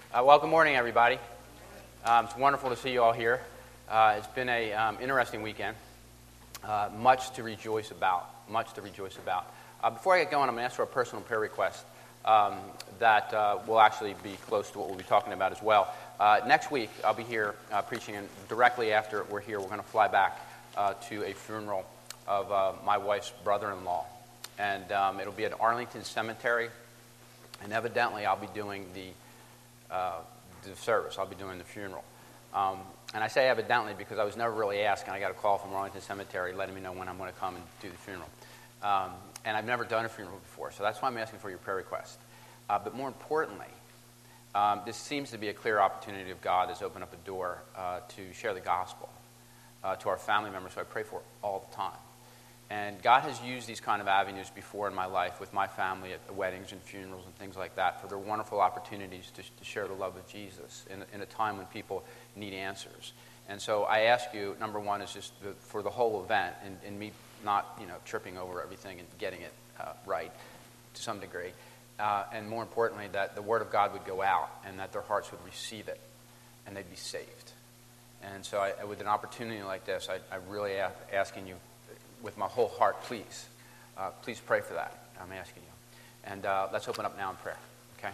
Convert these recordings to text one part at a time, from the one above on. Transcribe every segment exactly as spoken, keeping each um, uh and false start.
Uh, well, good morning, everybody. Um, it's wonderful to see you all here. Uh, it's been an um, interesting weekend. Uh, much to rejoice about. Much to rejoice about. Uh, before I get going, I'm going to ask for a personal prayer request um, that uh, will actually be close to what we'll be talking about as well. Uh, next week, I'll be here uh, preaching, and directly after we're here, we're going to fly back uh, to a funeral of uh, my wife's brother-in-law. And um, it'll be at Arlington Cemetery, and evidently I'll be doing the Uh, the service. I'll be doing the funeral. Um, and I say evidently because I was never really asked, and I got a call from Arlington Cemetery letting me know when I'm going to come and do the funeral. Um, and I've never done a funeral before, so that's why I'm asking for your prayer request. Uh, but more importantly, um, this seems to be a clear opportunity of God that's opened up a door uh, to share the gospel uh, to our family members who I pray for all the time. And God has used these kind of avenues before in my life with my family at weddings and funerals and things like that, for their wonderful opportunities to, to share the love of Jesus in, in a time when people need answers. And so I ask you, number one is just the, for the whole event, and, and me not you know tripping over everything and getting it uh, right to some degree, uh, and more importantly, that the Word of God would go out and that their hearts would receive it and they'd be saved. And so I, with an opportunity like this, I, I really am asking you, with my whole heart, please, uh, please pray for that. I'm asking you. And uh, let's open up now in prayer, okay?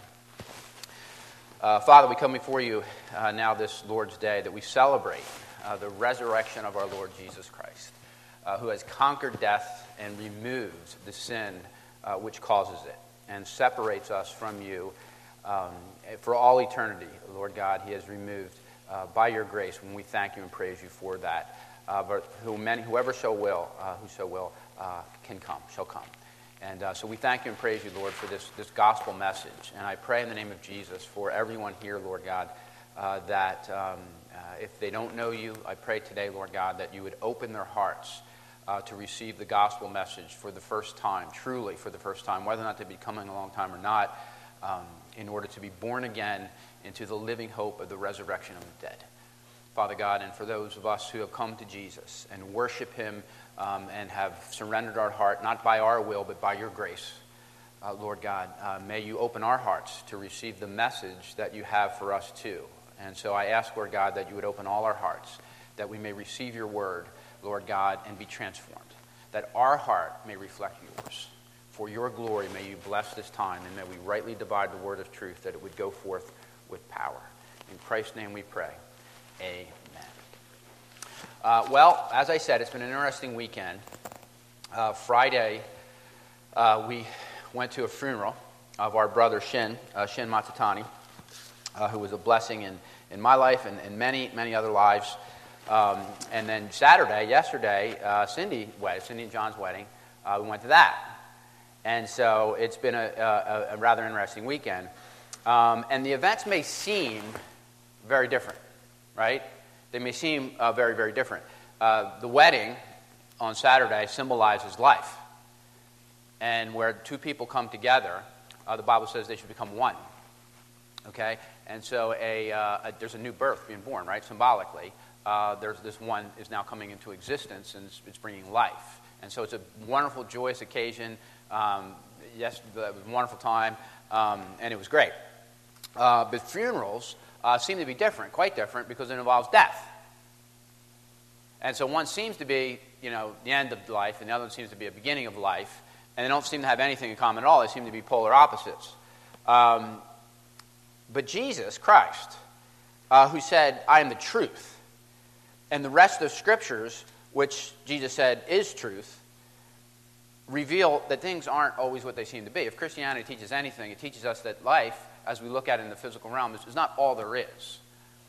Uh, Father, we come before you uh, now this Lord's Day that we celebrate uh, the resurrection of our Lord Jesus Christ, uh, who has conquered death and removed the sin uh, which causes it and separates us from you um, for all eternity. Lord God, he has removed uh, by your grace, when we thank you and praise you for that. Uh, but who many, whoever so will, uh, who so will, uh, can come, shall come. And uh, so we thank you and praise you, Lord, for this, this gospel message. And I pray in the name of Jesus for everyone here, Lord God, uh, that um, uh, if they don't know you, I pray today, Lord God, that you would open their hearts uh, to receive the gospel message for the first time, truly for the first time, whether or not they've been coming a long time or not, um, in order to be born again into the living hope of the resurrection of the dead. Father God, and for those of us who have come to Jesus and worship him um, and have surrendered our heart, not by our will, but by your grace, uh, Lord God, uh, may you open our hearts to receive the message that you have for us too. And so I ask, Lord God, that you would open all our hearts, that we may receive your word, Lord God, and be transformed, that our heart may reflect yours. For your glory, may you bless this time, and may we rightly divide the word of truth, that it would go forth with power. In Christ's name we pray. Amen. Uh, well, as I said, it's been an interesting weekend. Uh, Friday, uh, we went to a funeral of our brother Shin, uh, Shin Matsutani, uh, who was a blessing in, in my life and in many, many other lives. Um, and then Saturday, yesterday, uh, Cindy wedding, Cindy and John's wedding, uh, we went to that. And so it's been a, a, a rather interesting weekend. Um, and the events may seem very different. Right? They may seem uh, very, very different. Uh, the wedding on Saturday symbolizes life. And where two people come together, uh, the Bible says they should become one. Okay? And so a, uh, a, there's a new birth being born, right? Symbolically. Uh, there's this one is now coming into existence, and it's, it's bringing life. And so it's a wonderful, joyous occasion. Um, yes, it was a wonderful time, um, and it was great. Uh, but funerals Uh, seem to be different, quite different, because it involves death. And so one seems to be, you know, the end of life, and the other one seems to be a beginning of life, and they don't seem to have anything in common at all. They seem to be polar opposites. Um, but Jesus Christ, uh, who said, I am the truth, and the rest of the scriptures, which Jesus said is truth, reveal that things aren't always what they seem to be. If Christianity teaches anything, it teaches us that life, as we look at it in the physical realm, is not all there is.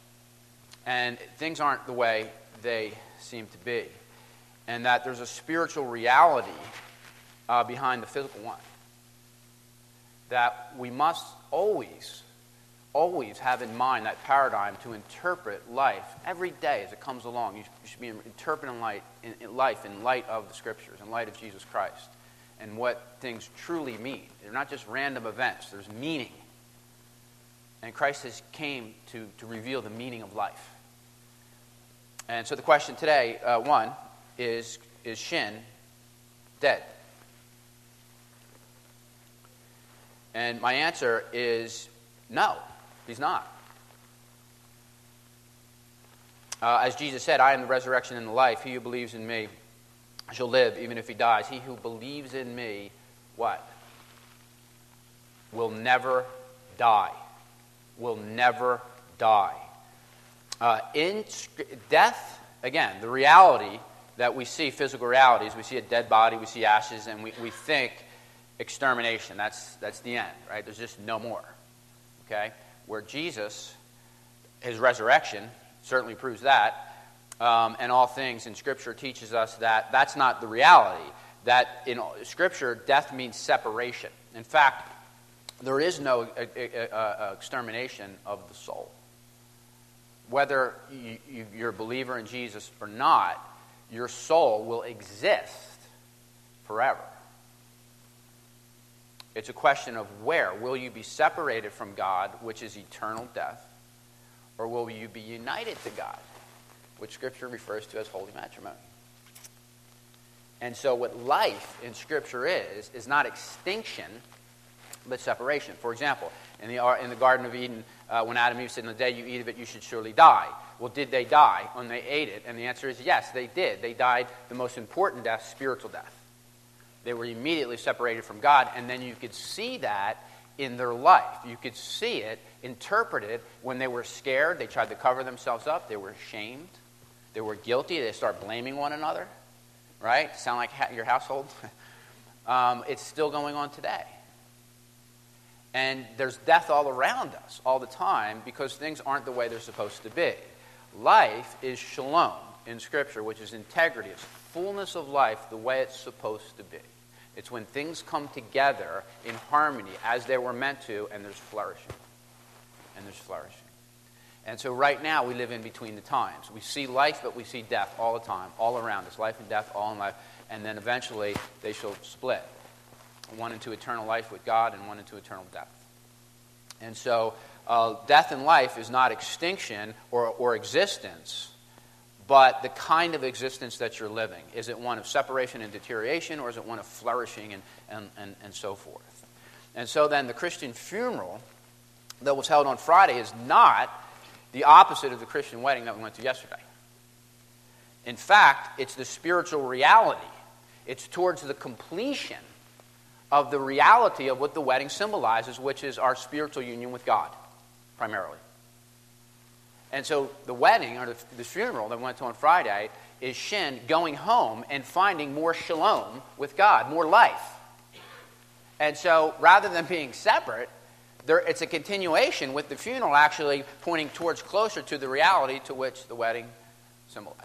And things aren't the way they seem to be. And that there's a spiritual reality uh, behind the physical one. That we must always, always have in mind that paradigm to interpret life every day as it comes along. You should be interpreting light, in, in life in light of the Scriptures, in light of Jesus Christ, and what things truly mean. They're not just random events. There's meaning. And Christ has came to, to reveal the meaning of life. And so the question today, uh, one, is, is Shin dead? And my answer is no, he's not. Uh, as Jesus said, I am the resurrection and the life. He who believes in me shall live even if he dies. He who believes in me, what? Will never die. Will never die. Uh, in death, again, the reality that we see, physical realities, we see a dead body, we see ashes, and we, we think extermination. That's, that's the end, right? There's just no more. Okay? Where Jesus, his resurrection, certainly proves that, um, and all things in Scripture teaches us that that's not the reality. That in Scripture, death means separation. In fact, there is no uh, uh, uh, extermination of the soul. Whether you, you, you're a believer in Jesus or not, your soul will exist forever. It's a question of where. Will you be separated from God, which is eternal death, or will you be united to God, which Scripture refers to as holy matrimony? And so what life in Scripture is, is not extinction, but separation. For example, in the, in the Garden of Eden, uh, when Adam and Eve said, "In the day you eat of it, you should surely die." Well, did they die when they ate it? And the answer is yes, they did. They died the most important death, spiritual death. They were immediately separated from God, and then you could see that in their life. You could see it interpreted when they were scared. They tried to cover themselves up. They were ashamed. They were guilty. They start blaming one another. Right? Sound like ha- your household? um, it's still going on today. And there's death all around us all the time because things aren't the way they're supposed to be. Life is shalom in Scripture, which is integrity. It's fullness of life the way it's supposed to be. It's when things come together in harmony as they were meant to, and there's flourishing. And there's flourishing. And so right now we live in between the times. We see life, but we see death all the time, all around us. Life and death, all in life. And then eventually they shall split. One into eternal life with God and one into eternal death. And so uh, death and life is not extinction or, or existence, but the kind of existence that you're living. Is it one of separation and deterioration, or is it one of flourishing and, and, and, and so forth? And so then the Christian funeral that was held on Friday is not the opposite of the Christian wedding that we went to yesterday. In fact, it's the spiritual reality. It's towards the completion of the reality of what the wedding symbolizes, which is our spiritual union with God, primarily. And so the wedding, or the, the funeral that we went to on Friday, is Shin going home and finding more shalom with God, more life. And so rather than being separate, there, it's a continuation with the funeral actually pointing towards closer to the reality to which the wedding symbolizes.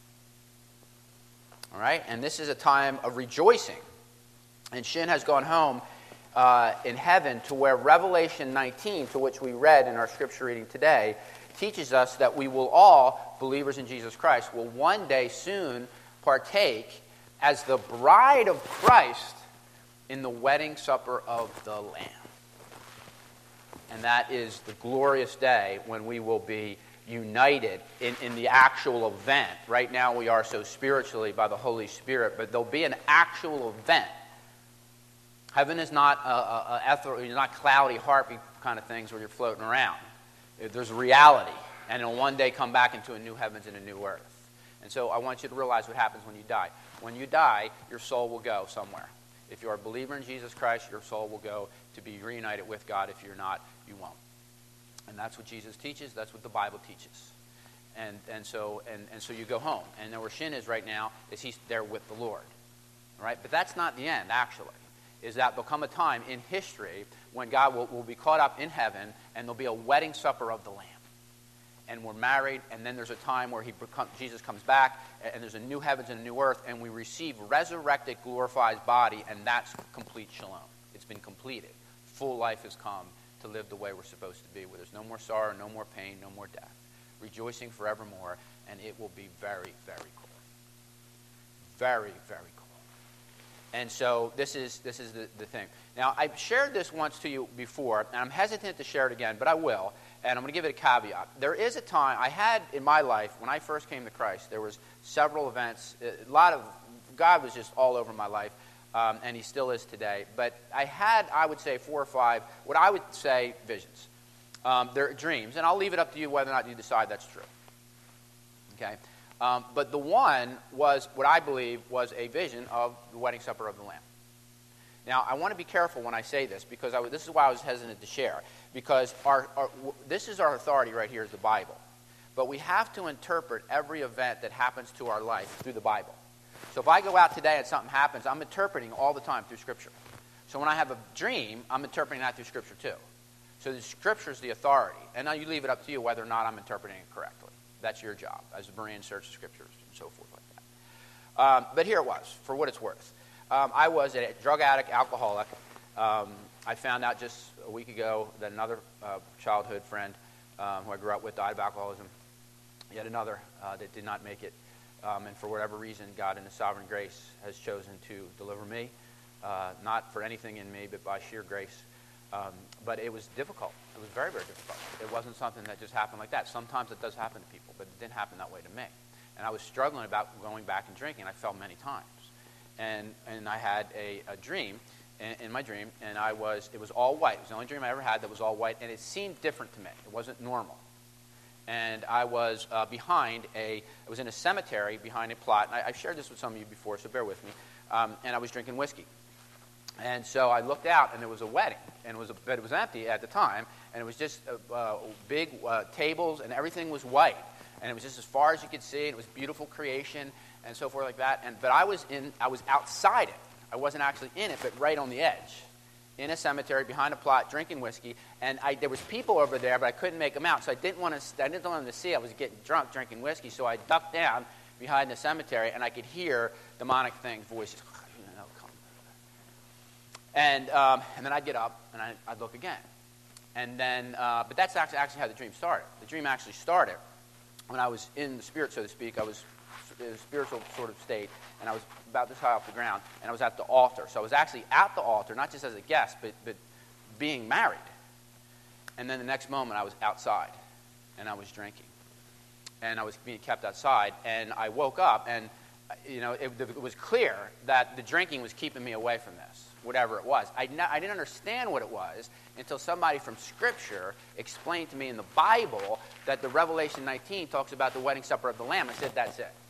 All right? And this is a time of rejoicing. And Shin has gone home uh, in heaven to where Revelation nineteen, to which we read in our scripture reading today, teaches us that we will all, believers in Jesus Christ, will one day soon partake as the bride of Christ in the wedding supper of the Lamb. And that is the glorious day when we will be united in, in the actual event. Right now we are so spiritually by the Holy Spirit, but there'll be an actual event. Heaven is not a, a, a ethereal, it's not cloudy, harpy kind of things where you're floating around. There's reality, and it'll one day come back into a new heavens and a new earth. And so I want you to realize what happens when you die. When you die, your soul will go somewhere. If you're a believer in Jesus Christ, your soul will go to be reunited with God. If you're not, you won't. And that's what Jesus teaches. That's what the Bible teaches. And and so and, and so you go home. And where Shin is right now is he's there with the Lord. All right? But that's not the end, actually. Is that there'll come a time in history when God will, will be caught up in heaven, and there'll be a wedding supper of the Lamb. And we're married, and then there's a time where he become, Jesus comes back, and there's a new heavens and a new earth, and we receive resurrected, glorified body, and that's complete shalom. It's been completed. Full life has come to live the way we're supposed to be, where there's no more sorrow, no more pain, no more death. Rejoicing forevermore, and it will be very, very cool. Very, very cool. And so this is this is the, the thing. Now, I've shared this once to you before, and I'm hesitant to share it again, but I will, and I'm going to give it a caveat. There is a time, I had in my life, when I first came to Christ, there was several events, a lot of, God was just all over my life, um, and he still is today. But I had, I would say, four or five, what I would say, visions. Um, they're dreams, and I'll leave it up to you whether or not you decide that's true. Okay? Um, but the one was what I believe was a vision of the wedding supper of the Lamb. Now, I want to be careful when I say this, because I, this is why I was hesitant to share. Because our, our, this is our authority right here is the Bible. But we have to interpret every event that happens to our life through the Bible. So if I go out today and something happens, I'm interpreting all the time through Scripture. So when I have a dream, I'm interpreting that through Scripture too. So the Scripture is the authority. And now you leave it up to you whether or not I'm interpreting it correctly. That's your job as a Berean search the Scriptures and so forth like that. Um, but here it was, for what it's worth. Um, I was a drug addict, alcoholic. Um, I found out just a week ago that another uh, childhood friend um, who I grew up with died of alcoholism. Yet another uh, that did not make it. Um, and for whatever reason, God in His sovereign grace has chosen to deliver me. Uh, not for anything in me, but by sheer grace. Um, but it was difficult. It was very, very difficult. It wasn't something that just happened like that. Sometimes it does happen to people, but it didn't happen that way to me. And I was struggling about going back and drinking. I fell many times. And and I had a, a dream, in, in my dream, and I was, it was all white. It was the only dream I ever had that was all white, and it seemed different to me. It wasn't normal. And I was uh, behind a, I was in a cemetery behind a plot, and I, I've shared this with some of you before, so bear with me, um, and I was drinking whiskey. And so I looked out, and there was a wedding, and it was a, but it was empty at the time, and it was just uh, uh, big uh, tables, and everything was white. And it was just as far as you could see, and it was beautiful creation, and so forth like that. And but I was in, I was outside it. I wasn't actually in it, but right on the edge, in a cemetery behind a plot, drinking whiskey. And I, there was people over there, but I couldn't make them out. So I didn't want to. I didn't want them to see I was getting drunk, drinking whiskey. So I ducked down behind the cemetery, and I could hear demonic things, voices. You know, come. And um, and then I'd get up and I, I'd look again. And then, uh, but that's actually actually how the dream started. The dream actually started when I was in the spirit, so to speak. I was in a spiritual sort of state, and I was about this high off the ground, and I was at the altar. So I was actually at the altar, not just as a guest, but, but being married. And then the next moment, I was outside, and I was drinking. And I was being kept outside, and I woke up, and you know, it, it was clear that the drinking was keeping me away from this, whatever it was. I, I didn't understand what it was until somebody from Scripture explained to me in the Bible that the Revelation nineteen talks about the wedding supper of the Lamb. I said, that's it.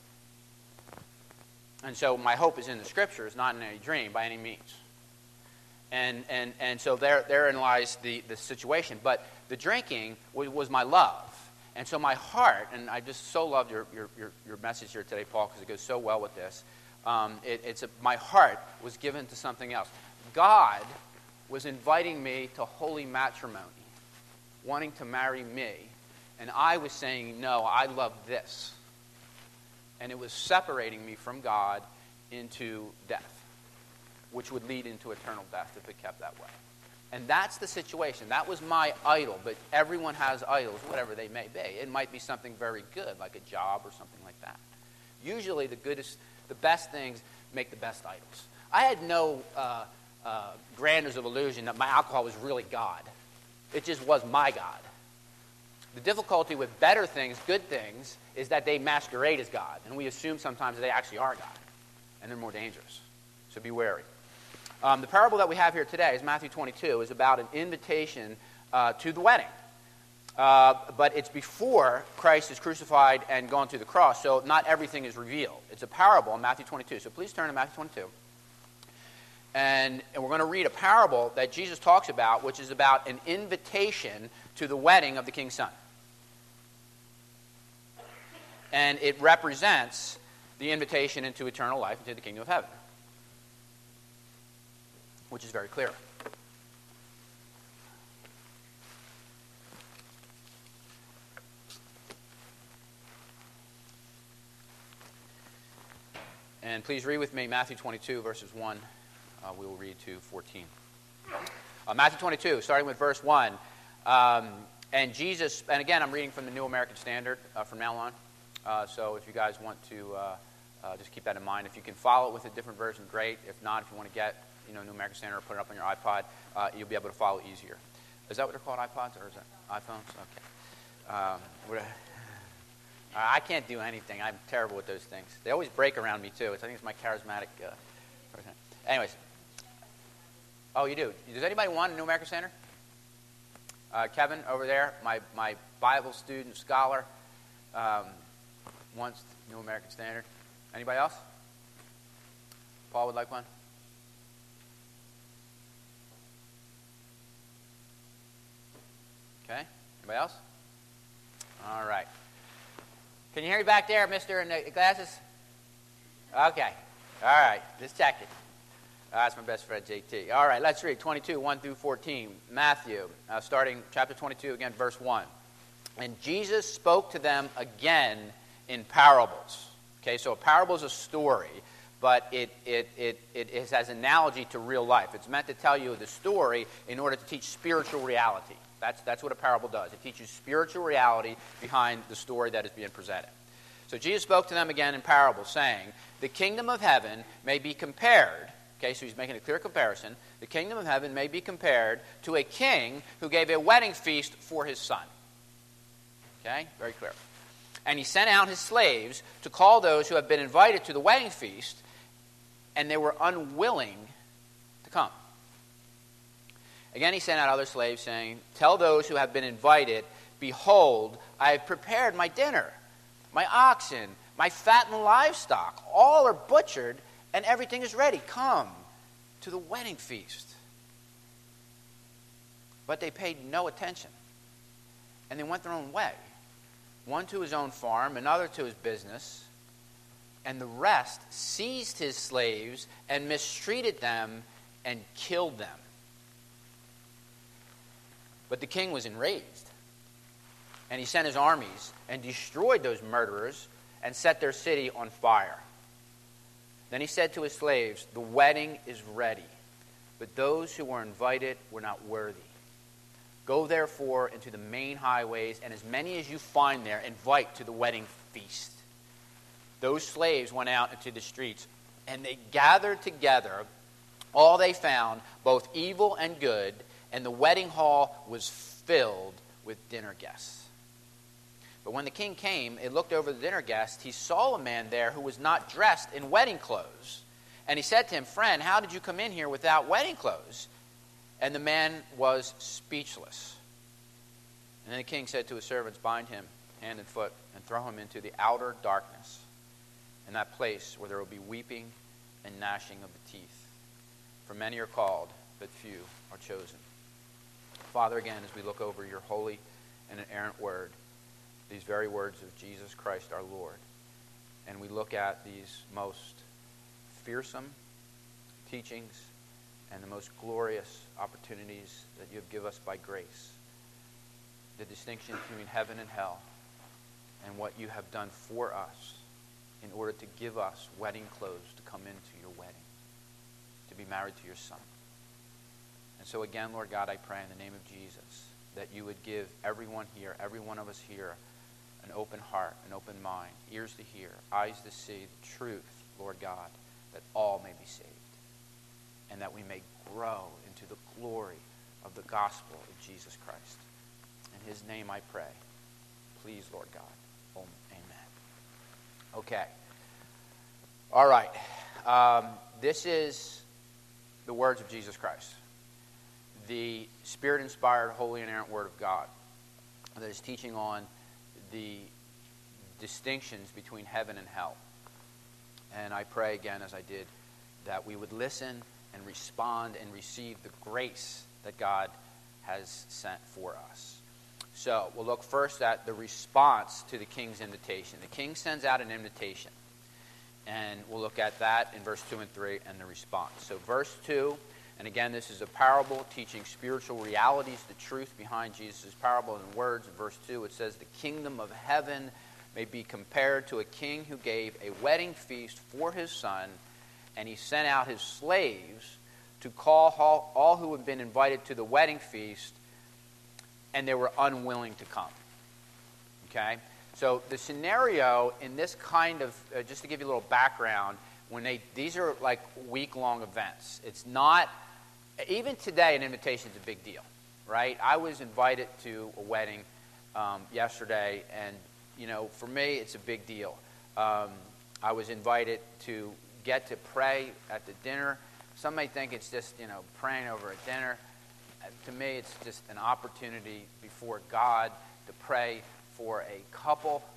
And so my hope is in the Scriptures, not in any dream by any means. And and and so there therein lies the, the situation. But the drinking was, was my love. And so my heart, and I just so loved your, your, your, your message here today, Paul, because it goes so well with this. Um, it, it's a, my heart was given to something else. God was inviting me to holy matrimony, wanting to marry me. And I was saying, no, I love this. And it was separating me from God into death, which would lead into eternal death if it kept that way. And that's the situation. That was my idol, but everyone has idols, whatever they may be. It might be something very good, like a job or something like that. Usually the goodest, the best things make the best idols. I had no uh, uh, grandeurs of illusion that my alcohol was really God. It just was my God. The difficulty with better things, good things, is that they masquerade as God. And we assume sometimes that they actually are God. And they're more dangerous. So be wary. Um, the parable that we have here today is Matthew twenty-two, is about an invitation uh, to the wedding. Uh, but it's before Christ is crucified and gone to the cross, so not everything is revealed. It's a parable in Matthew twenty-two. So please turn to Matthew twenty-two. And, and we're going to read a parable that Jesus talks about, which is about an invitation to the wedding of the King's Son. And it represents the invitation into eternal life, into the kingdom of heaven, which is very clear. And please read with me Matthew twenty-two, verses one. Uh, we will read to fourteen. Uh, Matthew twenty-two, starting with verse one. Um, and Jesus, and again, I'm reading from the New American Standard uh, from now on. Uh, so if you guys want to uh, uh, just keep that in mind. If you can follow it with a different version, great. If not, if you want to get you know New American Standard or put it up on your iPod, uh, you'll be able to follow easier. Is that what they're called, iPods, or is that iPhones? Okay. Um, what, I can't do anything. I'm terrible with those things. They always break around me, too. It's, I think it's my charismatic... Uh, anyways. Oh, you do? Does anybody want a New American Standard? Uh, Kevin, over there, my, my Bible student, scholar. Um, once, New American Standard. Anybody else? Paul would like one? Okay. Anybody else? All right. Can you hear me back there, mister in the glasses? Okay. All right. Just checking. Uh, that's my best friend, J T. All right. Let's read twenty-two, one through fourteen. Matthew, uh, starting chapter twenty-two, again, verse one. And Jesus spoke to them again in parables. Okay, so a parable is a story, but it, it, it, it has an analogy to real life. It's meant to tell you the story in order to teach spiritual reality. That's, that's what a parable does. It teaches spiritual reality behind the story that is being presented. So Jesus spoke to them again in parables, saying, the kingdom of heaven may be compared, okay, so he's making a clear comparison, the kingdom of heaven may be compared to a king who gave a wedding feast for his son. Okay, very clear. And he sent out his slaves to call those who had been invited to the wedding feast, and they were unwilling to come. Again, he sent out other slaves, saying, tell those who have been invited, behold, I have prepared my dinner. My oxen, my fattened livestock, all are butchered, and everything is ready. Come to the wedding feast. But they paid no attention, and they went their own way. One to his own farm, another to his business, and the rest seized his slaves and mistreated them and killed them. But the king was enraged, and he sent his armies and destroyed those murderers and set their city on fire. Then he said to his slaves, the wedding is ready, but those who were invited were not worthy. Go therefore into the main highways, and as many as you find there, invite to the wedding feast. Those slaves went out into the streets, and they gathered together all they found, both evil and good, and the wedding hall was filled with dinner guests. But when the king came and looked over the dinner guests, he saw a man there who was not dressed in wedding clothes. And he said to him, friend, how did you come in here without wedding clothes? And the man was speechless. And then the king said to his servants, bind him hand and foot and throw him into the outer darkness, in that place where there will be weeping and gnashing of the teeth. For many are called, but few are chosen. Father, again, as we look over your holy and inerrant word, these very words of Jesus Christ our Lord, and we look at these most fearsome teachings and the most glorious opportunities that you have given us by grace, the distinction between heaven and hell, and what you have done for us in order to give us wedding clothes to come into your wedding, to be married to your son. And so again, Lord God, I pray in the name of Jesus that you would give everyone here, every one of us here, an open heart, an open mind, ears to hear, eyes to see the truth, Lord God, that all may be saved, and that we may grow into the glory of the gospel of Jesus Christ. In his name I pray. Please, Lord God. Amen. Okay. All right. Um, this is the words of Jesus Christ, the Spirit-inspired, holy, and inerrant Word of God that is teaching on the distinctions between heaven and hell. And I pray again, as I did, that we would listen and respond and receive the grace that God has sent for us. So we'll look first at the response to the king's invitation. The king sends out an invitation, and we'll look at that in verse two and three and the response. So verse two, and again, this is a parable teaching spiritual realities, the truth behind Jesus' parable. In words, in verse two, it says, the kingdom of heaven may be compared to a king who gave a wedding feast for his son, and he sent out his slaves to call all, all who had been invited to the wedding feast, and they were unwilling to come. Okay? So the scenario in this kind of, uh, just to give you a little background, when they these are like week-long events. It's not, even today an invitation is a big deal, right? I was invited to a wedding um, yesterday, and, you know, for me it's a big deal. Um, I was invited to get to pray at the dinner. Some may think it's just, you know, praying over a dinner. To me, it's just an opportunity before God to pray for a couple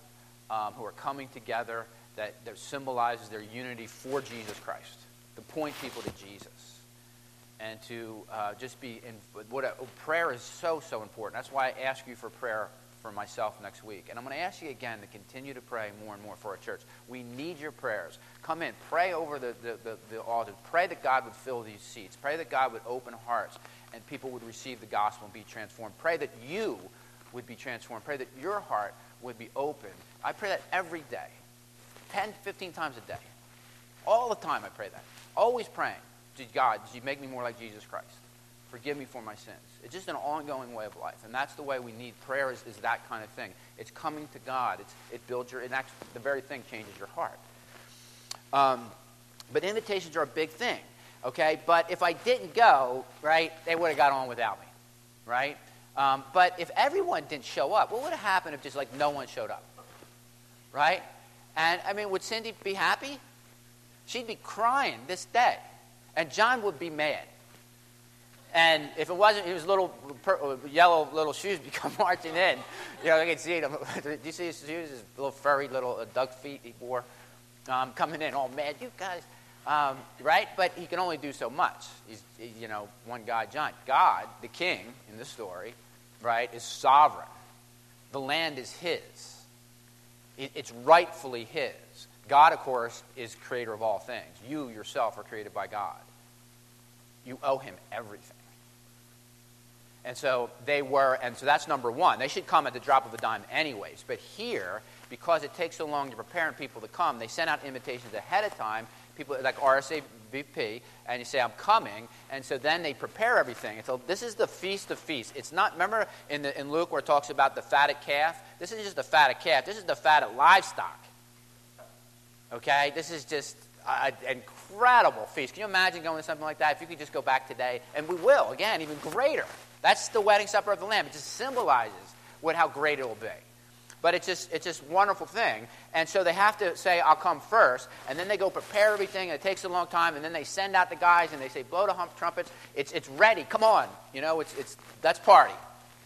um, who are coming together that, that symbolizes their unity for Jesus Christ, to point people to Jesus. And to uh, just be in what a, prayer is so, so important. That's why I ask you for prayer for myself next week. And I'm going to ask you again to continue to pray more and more for our church. We need your prayers. Come in. Pray over the, the, the, the altar. Pray that God would fill these seats. Pray that God would open hearts and people would receive the gospel and be transformed. Pray that you would be transformed. Pray that your heart would be open. I pray that every day, ten, fifteen times a day. All the time I pray that. Always praying. God, you make me more like Jesus Christ. Forgive me for my sins. It's just an ongoing way of life. And that's the way we need. Prayer is, is that kind of thing. It's coming to God. It's, it builds your, it actually, the very thing changes your heart. Um, but invitations are a big thing, okay? But if I didn't go, right, they would have got on without me, right? Um, but if everyone didn't show up, what would have happened if just like no one showed up, right? And, I mean, would Cindy be happy? She'd be crying this day. And John would be mad. And if it wasn't, his little per, yellow little shoes become marching in. You know, I can see them. Do you see his shoes? His little furry little uh, duck feet he wore um, coming in all mad. You guys, um, right? But he can only do so much. He's, he, you know, one guy, John. God, the king in this story, right, is sovereign. The land is his. It, it's rightfully his. God, of course, is creator of all things. You yourself are created by God. You owe him everything. And so they were, and so that's number one. They should come at the drop of a dime anyways. But here, because it takes so long to prepare people to come, they send out invitations ahead of time, people like R S A V P, and you say, I'm coming. And so then they prepare everything. And so this is the feast of feasts. It's not, remember in, the, in Luke where it talks about the fatted calf? This isn't just the fatted calf. This is the fatted livestock. Okay, this is just an incredible feast. Can you imagine going to something like that? If you could just go back today, and we will, again, even greater. That's the wedding supper of the Lamb. It just symbolizes what how great it will be. But it's just it's just a wonderful thing. And so they have to say, I'll come first, and then they go prepare everything, and it takes a long time, and then they send out the guys, and they say, blow the hump trumpets. It's it's ready. Come on. You know, it's it's that's party.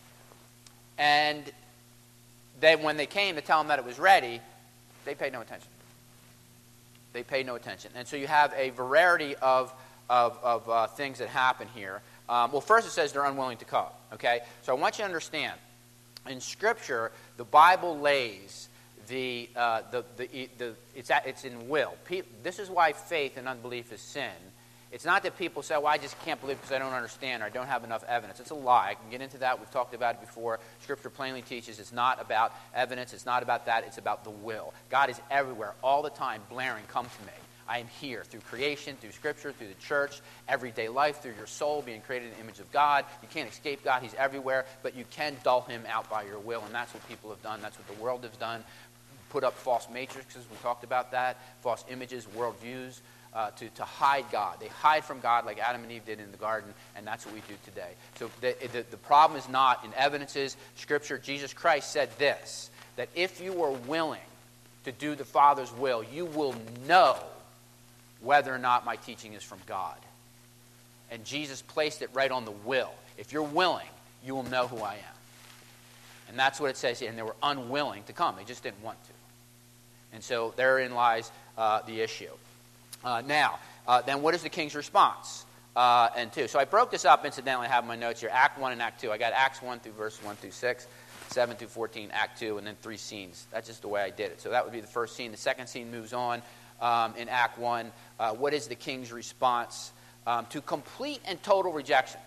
And then when they came to tell them that it was ready, they paid no attention. They pay no attention. And so you have a variety of, of, of uh, things that happen here. Um, well, first it says they're unwilling to come. Okay? So I want you to understand, in Scripture, the Bible lays the, uh, the, the, the it's, at, it's in will. Pe- this is why faith and unbelief is sin. It's not that people say, well, I just can't believe because I don't understand or I don't have enough evidence. It's a lie. I can get into that. We've talked about it before. Scripture plainly teaches it's not about evidence. It's not about that. It's about the will. God is everywhere, all the time, blaring, come to me. I am here through creation, through Scripture, through the church, everyday life, through your soul being created in the image of God. You can't escape God. He's everywhere, but you can dull him out by your will, and that's what people have done. That's what the world has done. Put up false matrices. We talked about that. False images, worldviews. Uh, to, to hide God. They hide from God like Adam and Eve did in the garden, and that's what we do today. So the, the, the problem is not in evidences. Scripture, Jesus Christ said this, that if you are willing to do the Father's will, you will know whether or not my teaching is from God. And Jesus placed it right on the will. If you're willing, you will know who I am. And that's what it says here. And they were unwilling to come. They just didn't want to. And so therein lies uh, the issue. Uh, now, uh, then what is the king's response? Uh, and two. So I broke this up, incidentally, I have my notes here. Act one and Act two. I got Acts one through verse one through six, seven through fourteen, Act two, and then three scenes. That's just the way I did it. So that would be the first scene. The second scene moves on um, in Act one. Uh, what is the king's response um, to complete and total rejection?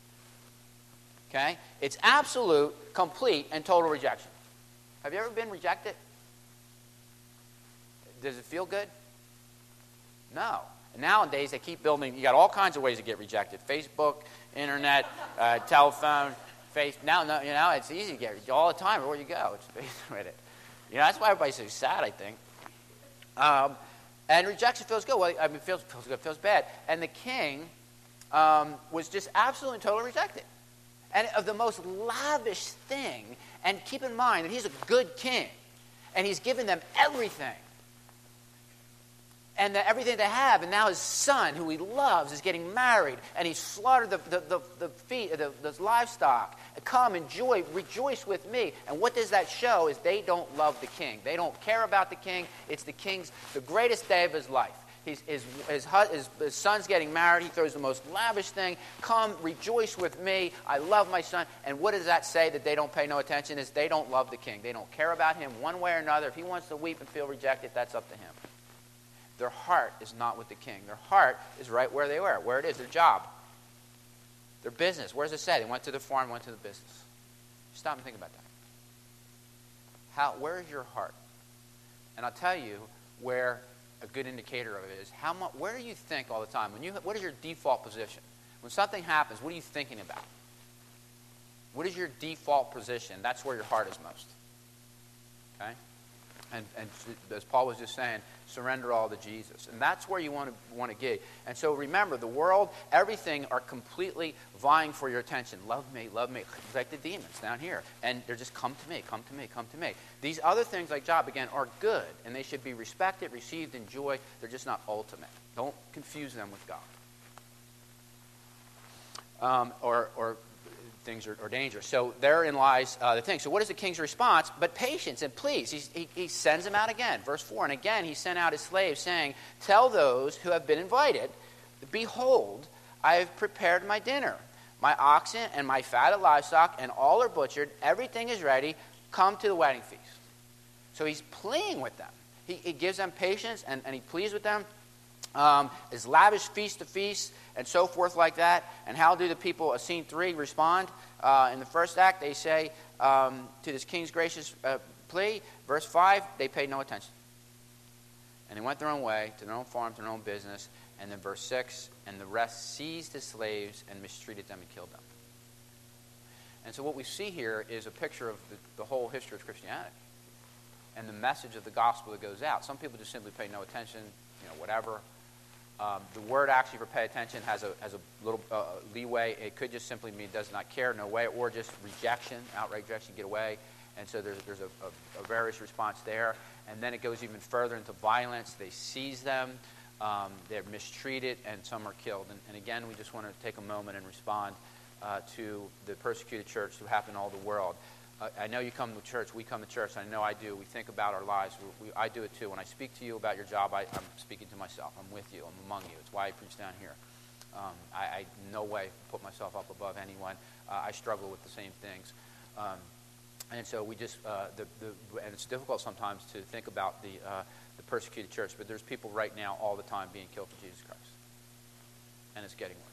Okay? It's absolute, complete, and total rejection. Have you ever been rejected? Does it feel good? No. And nowadays, they keep building. You got all kinds of ways to get rejected: Facebook, internet, uh, telephone, face. Now, no, you know, it's easy to get rejected all the time. Everywhere you go, it's faced with it. You know, that's why everybody's so sad. I think. Um, and rejection feels good. Well, I mean, feels feels good, feels bad. And the king um, was just absolutely and totally rejected, and of the most lavish thing. And keep in mind that he's a good king, and he's given them everything. and the, everything they have, and now his son, who he loves, is getting married, and he's slaughtered the, the, the, the, feet, the, the livestock. Come, enjoy, rejoice with me. And what does that show is they don't love the king. They don't care about the king. It's the king's, the greatest day of his life. He's, his, his, his, his son's getting married. He throws the most lavish thing. Come, rejoice with me. I love my son. And what does that say that they don't pay no attention? Is they don't love the king. They don't care about him one way or another. If he wants to weep and feel rejected, that's up to him. Their heart is not with the king. Their heart is right where they were, where it is, their job, their business. Where does it say? They went to the farm, went to the business. Stop and think about that. How? Where is your heart? And I'll tell you where a good indicator of it is. How much? Where do you think all the time? When you, what is your default position? When something happens, what are you thinking about? What is your default position? That's where your heart is most. Okay? And, and as Paul was just saying, surrender all to Jesus. And that's where you want to want to get. And so remember, the world, everything are completely vying for your attention. Love me, love me. It's like the demons down here. And they're just, come to me, come to me, come to me. These other things like job, again, are good. And they should be respected, received, enjoyed. They're just not ultimate. Don't confuse them with God. Um, or... or things are, are dangerous. So therein lies uh, the thing. So what is the king's response? But patience and please. He's, he, he sends them out again. Verse four. And again he sent out his slaves, saying, tell those who have been invited, behold, I have prepared my dinner. My oxen and my fatted livestock and all are butchered. Everything is ready. Come to the wedding feast. So he's pleading with them. He, he gives them patience and, and he pleads with them. Um, is lavish feast to feast and so forth like that. And how do the people, uh, scene three, respond? Uh, in the first act, they say um, to this king's gracious uh, plea. Verse five, they paid no attention. And they went their own way, to their own farm, to their own business. And then verse six, and the rest seized his slaves and mistreated them and killed them. And so what we see here is a picture of the, the whole history of Christianity and the message of the gospel that goes out. Some people just simply pay no attention, you know, whatever. Um, the word actually for pay attention has a has a little uh, leeway. It could just simply mean does not care, no way, or just rejection, outright rejection, get away. And so there's there's a, a, a various response there. And then it goes even further into violence. They seize them, um, they're mistreated, and some are killed. And, and again, we just want to take a moment and respond uh, to the persecuted church who happen all the world. Uh, I know you come to church, we come to church, I know I do. We think about our lives. We, we, I do it too. When I speak to you about your job, I, I'm speaking to myself. I'm with you. I'm among you. It's why I preach down here. Um, I, I no way put myself up above anyone. Uh, I struggle with the same things. Um, and so we just, uh, the, the, and it's difficult sometimes to think about the, uh, the persecuted church, but there's people right now all the time being killed for Jesus Christ. And it's getting worse.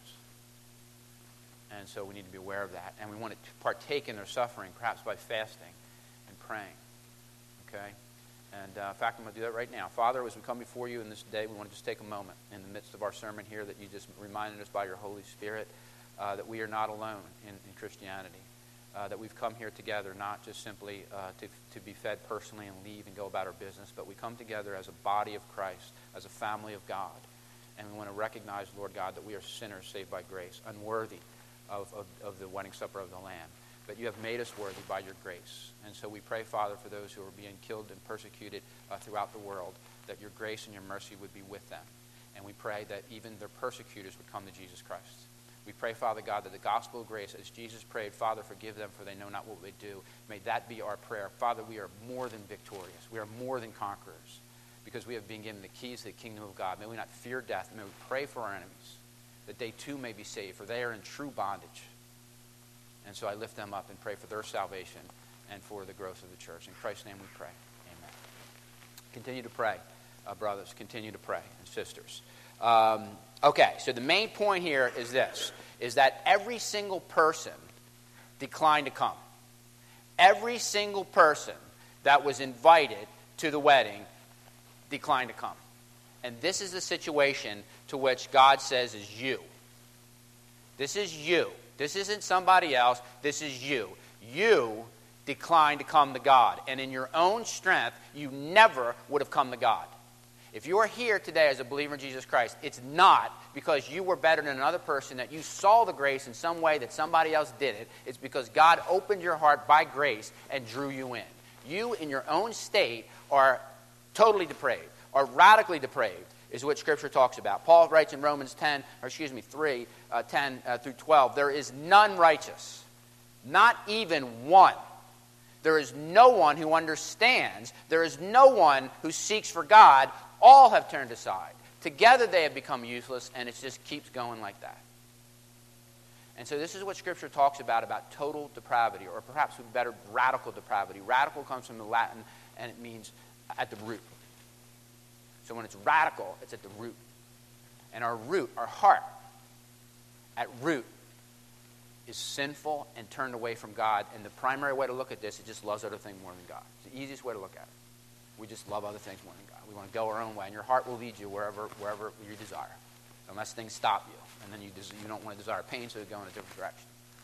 And so we need to be aware of that. And we want to partake in their suffering, perhaps by fasting and praying. Okay? And uh, in fact, I'm going to do that right now. Father, as we come before you in this day, we want to just take a moment in the midst of our sermon here that you just reminded us by your Holy Spirit uh, that we are not alone in, in Christianity. Uh, that we've come here together not just simply uh, to, to be fed personally and leave and go about our business, but we come together as a body of Christ, as a family of God. And we want to recognize, Lord God, that we are sinners saved by grace, unworthy Of, of, of the wedding supper of the Lamb. But you have made us worthy by your grace. And so we pray, Father, for those who are being killed and persecuted uh, throughout the world, that your grace and your mercy would be with them. And we pray that even their persecutors would come to Jesus Christ. We pray, Father God, that the gospel of grace, as Jesus prayed, Father, forgive them, for they know not what they do. May that be our prayer. Father, we are more than victorious. We are more than conquerors, because we have been given the keys to the kingdom of God. May we not fear death. May we pray for our enemies, that they too may be saved, for they are in true bondage. And so I lift them up and pray for their salvation and for the growth of the church. In Christ's name we pray. Amen. Continue to pray, uh, brothers. Continue to pray, and sisters. Um, okay, so the main point here is this, is that every single person declined to come. Every single person that was invited to the wedding declined to come. And this is the situation to which God says is you. This is you. This isn't somebody else. This is you. You declined to come to God. And in your own strength, you never would have come to God. If you are here today as a believer in Jesus Christ, it's not because you were better than another person, that you saw the grace in some way that somebody else did it. It's because God opened your heart by grace and drew you in. You, in your own state, are totally depraved, are radically depraved. is what Scripture talks about. Paul writes in Romans ten, or excuse me, three, uh, ten uh, through twelve, there is none righteous, not even one. There is no one who understands. There is no one who seeks for God. All have turned aside. Together they have become useless, and it just keeps going like that. And so this is what Scripture talks about, about total depravity, or perhaps better, radical depravity. Radical comes from the Latin, and it means at the root. So when it's radical, it's at the root. And our root, our heart, at root, is sinful and turned away from God. And the primary way to look at this, it just loves other things more than God. It's the easiest way to look at it. We just love other things more than God. We want to go our own way, and your heart will lead you wherever wherever you desire, unless things stop you. And then you, des- you don't want to desire pain, so you go in a different direction.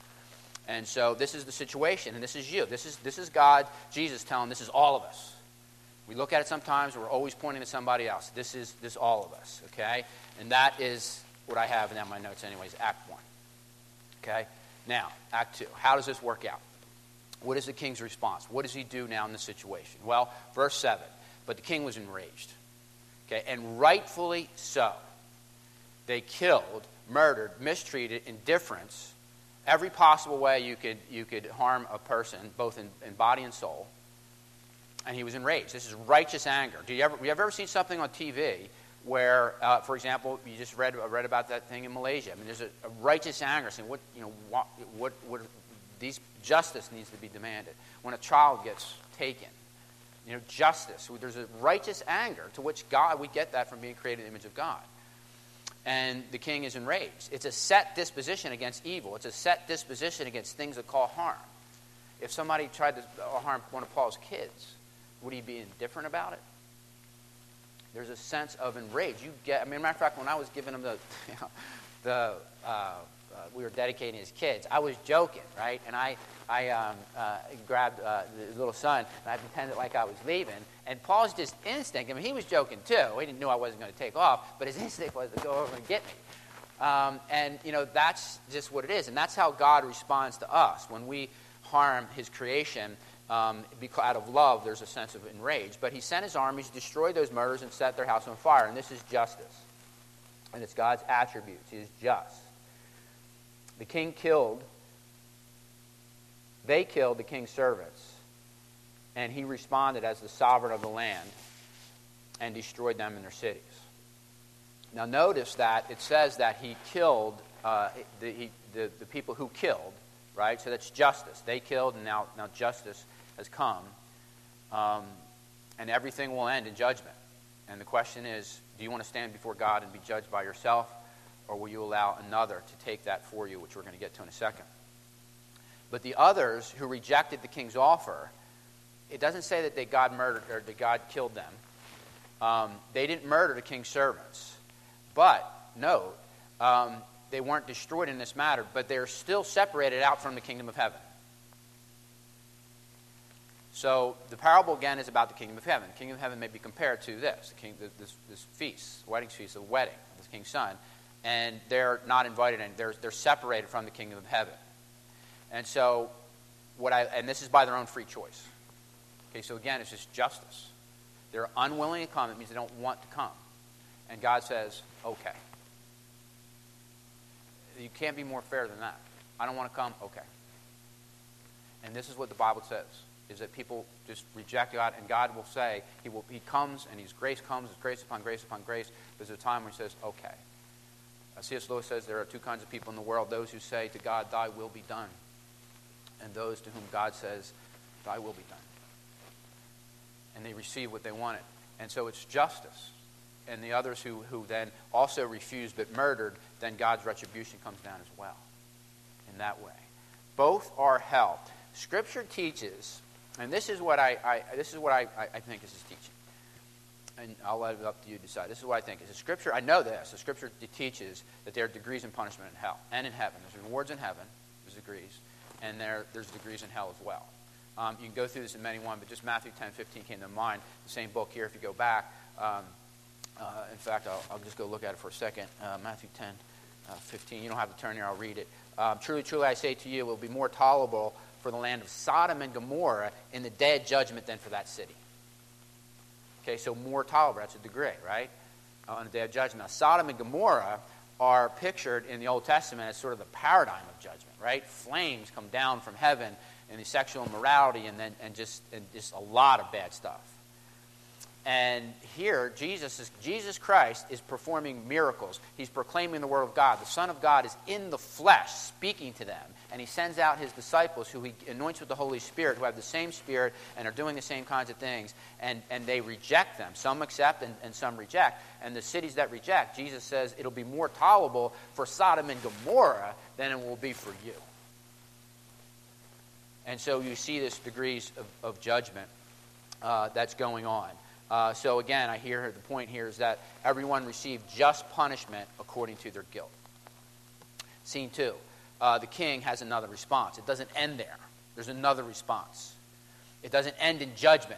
And so this is the situation, and this is you. This is this is God, Jesus telling this is all of us. We look at it sometimes, and we're always pointing to somebody else. This is this all of us, okay? And that is what I have in my notes anyways, Act one. Okay? Now, Act two. How does this work out? What is the king's response? What does he do now in this situation? Well, verse seven. But the king was enraged. Okay, and rightfully so. They killed, murdered, mistreated, indifference, every possible way you could you could harm a person, both in, in body and soul. And he was enraged. This is righteous anger. Do you ever you ever seen something on T V where, uh, for example, you just read read about that thing in Malaysia? I mean, there's a, a righteous anger saying, what you know, what what what these justice needs to be demanded when a child gets taken. You know, justice. There's a righteous anger to which God, we get that from being created in the image of God. And the king is enraged. It's a set disposition against evil. It's a set disposition against things that cause harm. If somebody tried to harm one of Paul's kids, would he be indifferent about it? There's a sense of enrage. You get. I mean, matter of fact, when I was giving him the, you know, the uh, uh, we were dedicating his kids, I was joking, right? And I, I um, uh, grabbed uh, the little son, and I pretended like I was leaving. And Paul's just instinct. I mean, he was joking too. He didn't know I wasn't going to take off, but his instinct was to go over and get me. Um, and you know, that's just what it is, and that's how God responds to us when we harm His creation. Um, because out of love, there's a sense of enrage. But He sent His armies, destroyed those murders, and set their house on fire. And this is justice. And it's God's attributes. He is just. The king killed, they killed the king's servants. And he responded as the sovereign of the land and destroyed them in their cities. Now notice that it says that he killed uh, the, he, the, the people who killed, right? So that's justice. They killed, and now, now justice has come. Um, and everything will end in judgment. And the question is, do you want to stand before God and be judged by yourself, or will you allow another to take that for you, which we're going to get to in a second? But the others who rejected the king's offer, it doesn't say that they God murdered or that God killed them. Um, they didn't murder the king's servants. But, note, um, they weren't destroyed in this matter, but they're still separated out from the kingdom of heaven. So the parable again is about the kingdom of heaven. The kingdom of heaven may be compared to this, the king, this, this feast, the wedding feast, the wedding of the king's son, and they're not invited in. They're they're separated from the kingdom of heaven. And so, what I and this is by their own free choice. Okay, so again, it's just justice. They're unwilling to come. It means they don't want to come, and God says, "Okay." You can't be more fair than that. I don't want to come. Okay. And this is what the Bible says, is that people just reject God, and God will say, He will He comes, and His grace comes, His grace upon grace upon grace. There's a time where He says, okay. Uh, C S Lewis says there are two kinds of people in the world, those who say to God, Thy will be done, and those to whom God says, Thy will be done. And they receive what they wanted. And so it's justice. And the others who, who then also refused but murdered, then God's retribution comes down as well in that way. Both are hell. Scripture teaches, and this is what I, I this is what I, I think is his teaching. And I'll let it up to you to decide. This is what I think. Is the Scripture, I know this, the Scripture teaches that there are degrees in punishment in hell and in heaven. There's rewards in heaven, there's degrees, and there there's degrees in hell as well. Um, you can go through this in many one, but just Matthew ten fifteen came to mind. The same book here, if you go back. Um, Uh, in fact, I'll, I'll just go look at it for a second. Uh, Matthew ten, fifteen. You don't have to turn here. I'll read it. Um, truly, truly, I say to you, it will be more tolerable for the land of Sodom and Gomorrah in the day of judgment than for that city. Okay, so more tolerable. That's a degree, right? on the day of judgment. Now, Sodom and Gomorrah are pictured in the Old Testament as sort of the paradigm of judgment, right? Flames come down from heaven and the sexual immorality and then and just and just a lot of bad stuff. And here, Jesus is Jesus Christ is performing miracles. He's proclaiming the word of God. The Son of God is in the flesh speaking to them. And he sends out his disciples who he anoints with the Holy Spirit, who have the same Spirit and are doing the same kinds of things. And, and they reject them. Some accept and, and some reject. And the cities that reject, Jesus says it'll be more tolerable for Sodom and Gomorrah than it will be for you. And so you see this degrees of, of judgment uh, that's going on. Uh, so again, I hear the point here is that everyone received just punishment according to their guilt. Scene two. Uh, the king has another response. It doesn't end there. There's another response. It doesn't end in judgment.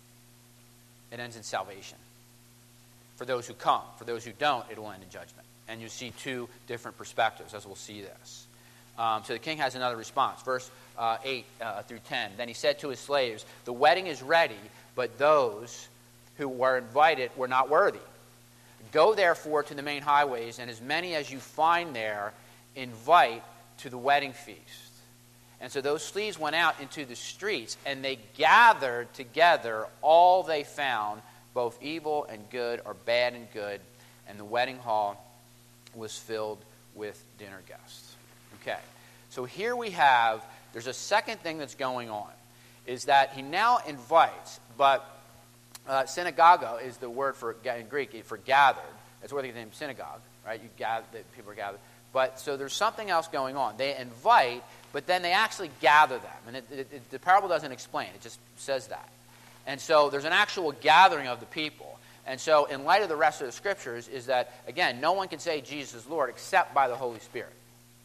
It ends in salvation. For those who come. For those who don't, it will end in judgment. And you see two different perspectives as we'll see this. Um, so the king has another response. Verse uh, eight uh, through ten. Then he said to his slaves, "The wedding is ready, but those who were invited were not worthy. Go therefore to the main highways, and as many as you find there, invite to the wedding feast." And so those slaves went out into the streets, and they gathered together all they found, both evil and good, or bad and good, and the wedding hall was filled with dinner guests. Okay, so here we have, there's a second thing that's going on, is that he now invites, but uh, synagogo is the word for in Greek for gathered. That's where they get the name synagogue, right? You gather, the people are gathered. But so there's something else going on. They invite, but then they actually gather them. And it, it, it, the parable doesn't explain. It just says that. And so there's an actual gathering of the people. And so in light of the rest of the scriptures is that, again, no one can say Jesus is Lord except by the Holy Spirit.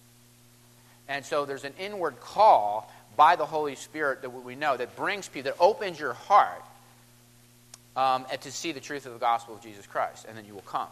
And so there's an inward call by the Holy Spirit that we know that brings people, that opens your heart um, and to see the truth of the gospel of Jesus Christ. And then you will come.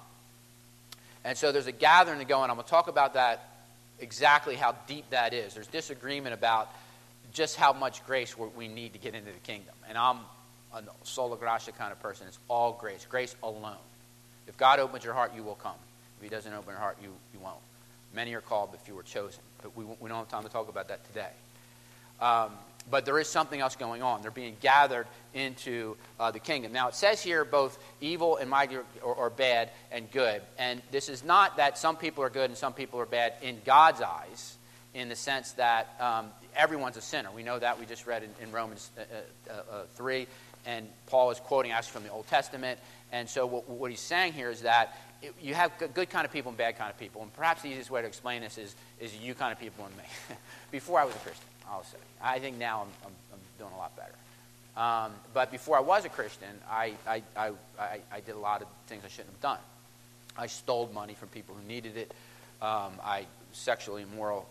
And so there's a gathering to go on. I'm going to talk about that, exactly how deep that is. There's disagreement about just how much grace we need to get into the kingdom. And I'm a sola gratia kind of person. It's all grace. Grace alone. If God opens your heart, you will come. If he doesn't open your heart, you, you won't. Many are called, but few are chosen. But we, we don't have time to talk about that today. Um, but there is something else going on. They're being gathered into uh, the kingdom. Now, it says here both evil and mighty or, or bad and good. And this is not that some people are good and some people are bad in God's eyes, in the sense that um, everyone's a sinner. We know that. We just read in, in Romans uh, uh, uh, three. And Paul is quoting actually from the Old Testament. And so what, what he's saying here is that it, you have good kind of people and bad kind of people. And perhaps the easiest way to explain this is, is you kind of people and me. Before I was a Christian, I'll say. I think now I'm, I'm, I'm doing a lot better. Um, but before I was a Christian, I, I, I, I, I did a lot of things I shouldn't have done. I stole money from people who needed it. Um, I sexually immoral,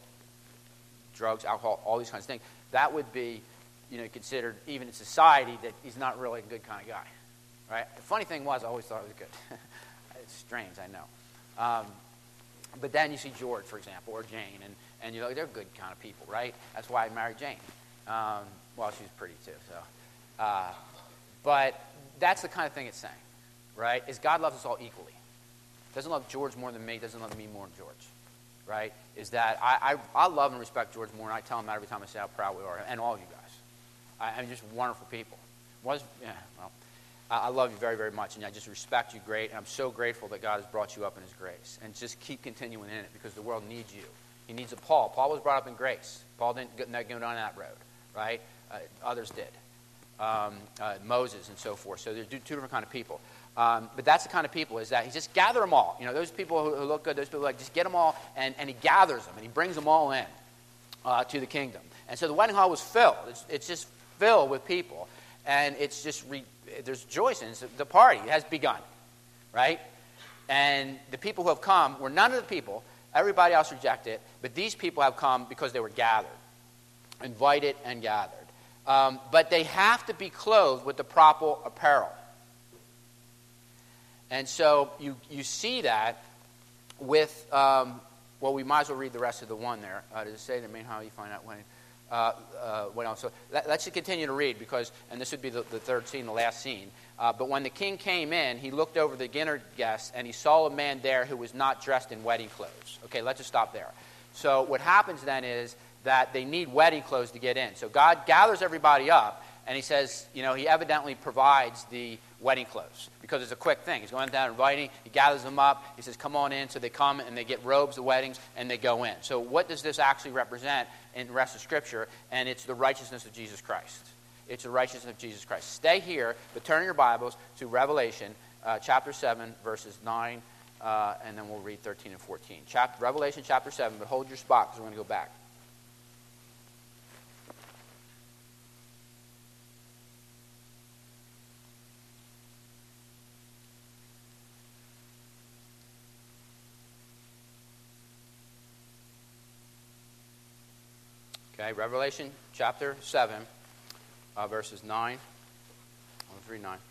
drugs, alcohol, all these kinds of things. That would be, you know, considered even in society that he's not really a good kind of guy, right? The funny thing was, I always thought he was good. It's strange, I know. Um, but then you see George, for example, or Jane, and, and you're like, they're good kind of people, right? That's why I married Jane. Um, well, she's pretty too, so. Uh, but that's the kind of thing it's saying, right? Is God loves us all equally. Doesn't love George more than me, doesn't love me more than George, right? Is that I, I, I love and respect George more, and I tell him that every time I say how proud we are, and all of you guys. I, I'm just wonderful people. Was yeah, well, I, I love you very, very much, and I just respect you great, and I'm so grateful that God has brought you up in his grace. And just keep continuing in it, because the world needs you. He needs a Paul. Paul was brought up in grace. Paul didn't go, go down that road, right? Uh, others did. Um, uh, Moses and so forth. So they're two different kind of people. Um, but that's the kind of people, is that he just gather them all. You know, those people who, who look good, those people like, just get them all, and, and he gathers them, and he brings them all in uh, to the kingdom. And so the wedding hall was filled. It's, it's just filled with people. And it's just, re, there's rejoicing. It's, the party has begun, right? And the people who have come were none of the people. Everybody else rejected. But these people have come because they were gathered, invited and gathered. Um, but they have to be clothed with the proper apparel. And so you, you see that with, um, well, we might as well read the rest of the one there. Uh, does it say the main how you find out when? Uh, uh, what else? So let, let's continue to read because, and this would be the, the third scene, the last scene. Uh, but when the king came in, he looked over the dinner guests, and he saw a man there who was not dressed in wedding clothes. Okay, let's just stop there. So what happens then is that they need wedding clothes to get in. So God gathers everybody up, and he says, you know, he evidently provides the wedding clothes because it's a quick thing. He's going down inviting, he gathers them up, he says, come on in. So they come and they get robes, the weddings, and they go in. So what does this actually represent in the rest of Scripture? And it's the righteousness of Jesus Christ. It's the righteousness of Jesus Christ. Stay here, but turn your Bibles to Revelation uh, chapter seven, verses nine, uh, and then we'll read thirteen and fourteen. Chapter, Revelation chapter seven, but hold your spot because we're going to go back. Okay, Revelation chapter seven, uh, verses nine. Let's read nine.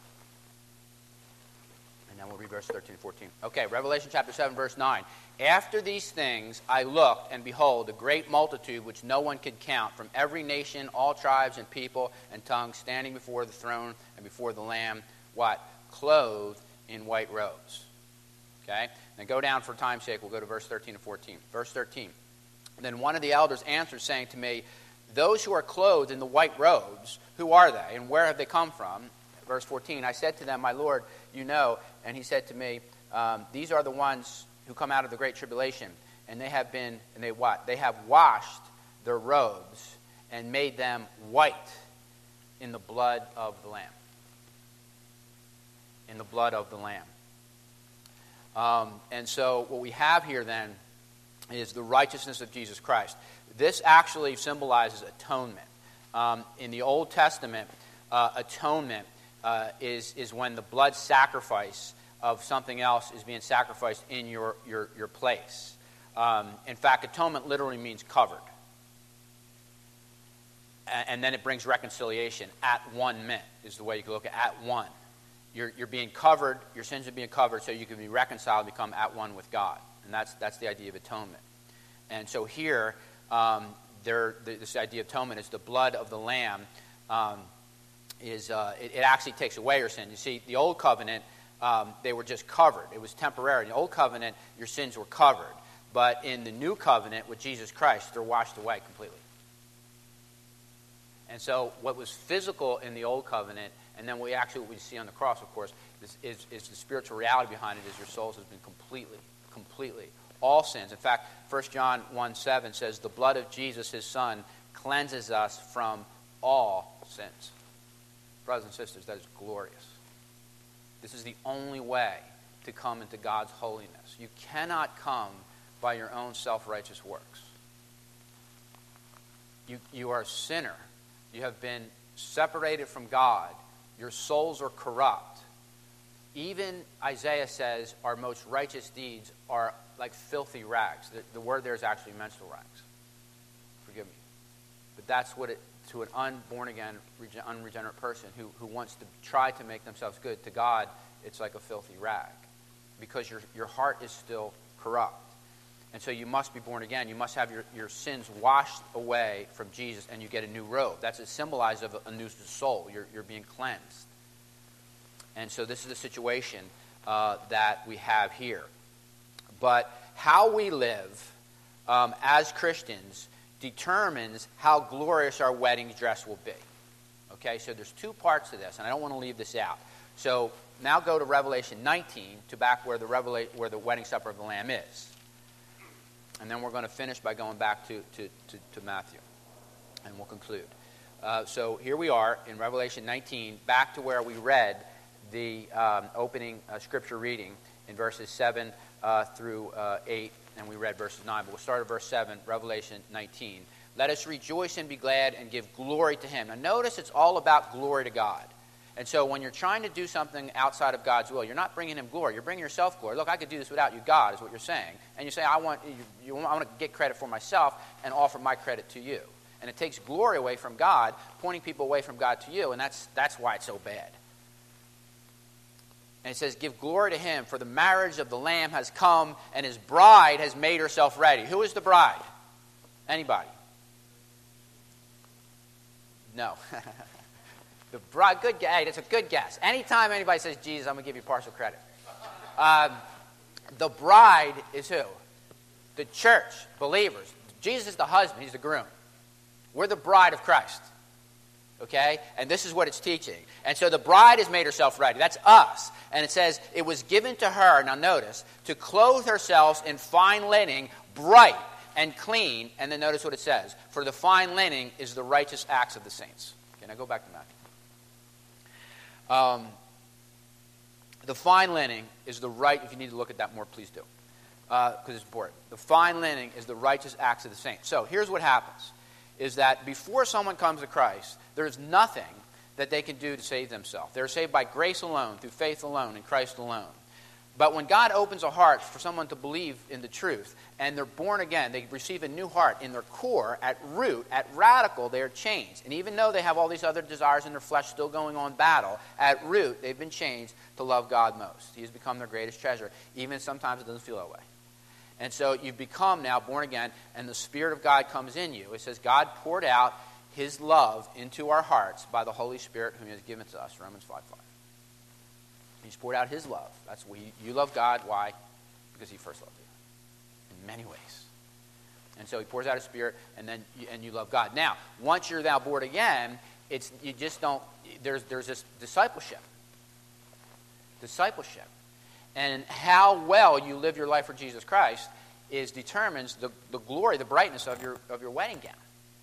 And then we'll read verse thirteen and fourteen. Okay, Revelation chapter seven, verse nine. After these things I looked, and behold, a great multitude which no one could count, from every nation, all tribes and people and tongues, standing before the throne and before the Lamb, what? Clothed in white robes. Okay? Now go down for time's sake. We'll go to verse thirteen and fourteen. Verse thirteen. Then one of the elders answered, saying to me, those who are clothed in the white robes, who are they, and where have they come from? Verse fourteen, I said to them, my Lord, you know. And he said to me, um, these are the ones who come out of the great tribulation, and they have been, and they what? They have washed their robes and made them white in the blood of the Lamb. In the blood of the Lamb. Um, and so what we have here then is the righteousness of Jesus Christ. This actually symbolizes atonement. Um, in the Old Testament, uh, atonement uh, is, is when the blood sacrifice of something else is being sacrificed in your, your, your place. Um, in fact, atonement literally means covered. And, and then it brings reconciliation. At one mint is the way you can look at it. At one. You're, you're being covered, your sins are being covered so you can be reconciled and become at one with God. And that's that's the idea of atonement. And so here, um, there, this idea of atonement is the blood of the Lamb. Um, is uh, it, it actually takes away your sin. You see, the Old Covenant, um, they were just covered. It was temporary. In the Old Covenant, your sins were covered. But in the New Covenant with Jesus Christ, they're washed away completely. And so what was physical in the Old Covenant, and then we actually what we see on the cross, of course, is, is, is the spiritual reality behind it is your souls has been completely Completely. All sins. In fact, First John one seven says, the blood of Jesus, his Son, cleanses us from all sins. Brothers and sisters, that is glorious. This is the only way to come into God's holiness. You cannot come by your own self-righteous works. You, you are a sinner. You have been separated from God. Your souls are corrupt. Even Isaiah says our most righteous deeds are like filthy rags. The, the word there is actually menstrual rags. Forgive me. But that's what it, to an unborn-again, unregenerate person who, who wants to try to make themselves good, to God, it's like a filthy rag. Because your, your heart is still corrupt. And so you must be born again. You must have your, your sins washed away from Jesus, and you get a new robe. That's a symbolize of a, a new soul. You're, you're being cleansed. And so this is the situation uh, that we have here. But how we live um, as Christians determines how glorious our wedding dress will be. Okay, so there's two parts to this, and I don't want to leave this out. So now go to Revelation nineteen, to back where the, Revela- where the wedding supper of the Lamb is. And then we're going to finish by going back to, to, to, to Matthew. And we'll conclude. Uh, so here we are in Revelation nineteen, back to where we read the um, opening uh, scripture reading in verses seven uh, through uh, eight, and we read verses nine. But we'll start at verse seven, Revelation nineteen. Let us rejoice and be glad and give glory to him. Now notice it's all about glory to God. And so when you're trying to do something outside of God's will, you're not bringing him glory. You're bringing yourself glory. Look, I could do this without you, God, is what you're saying. And you say, I want, you, you, I want to get credit for myself and offer my credit to you. And it takes glory away from God, pointing people away from God to you, and that's that's why it's so bad. And it says, give glory to him, for the marriage of the Lamb has come, and his bride has made herself ready. Who is the bride? Anybody? No. The bride, good guess. Hey, that's a good guess. Anytime anybody says Jesus, I'm going to give you partial credit. Um, the bride is who? The church, believers. Jesus is the husband. He's the groom. We're the bride of Christ. Okay? And this is what it's teaching. And so the bride has made herself ready. That's us. And it says, it was given to her, now notice, to clothe herself in fine linen, bright and clean. And then notice what it says. For the fine linen is the righteous acts of the saints. Okay, now go back to Matthew. Um, the fine linen is the right, if you need to look at that more, please do. Because uh, it's important. The fine linen is the righteous acts of the saints. So here's what happens. Is that before someone comes to Christ, there's nothing that they can do to save themselves. They're saved by grace alone, through faith alone, in Christ alone. But when God opens a heart for someone to believe in the truth, and they're born again, they receive a new heart in their core, at root, at radical, they are changed. And even though they have all these other desires in their flesh still going on battle, at root, they've been changed to love God most. He has become their greatest treasure, even if sometimes it doesn't feel that way. And so you've become now born again, and the Spirit of God comes in you. It says God poured out His love into our hearts by the Holy Spirit whom He has given to us, Romans five five. He's poured out His love. That's what you, you love God. Why? Because He first loved you in many ways. And so He pours out His Spirit, and then you, and you love God. Now, once you're now born again, it's you just don't. There's there's this discipleship. Discipleship. And how well you live your life for Jesus Christ is determines the, the glory, the brightness of your of your wedding gown.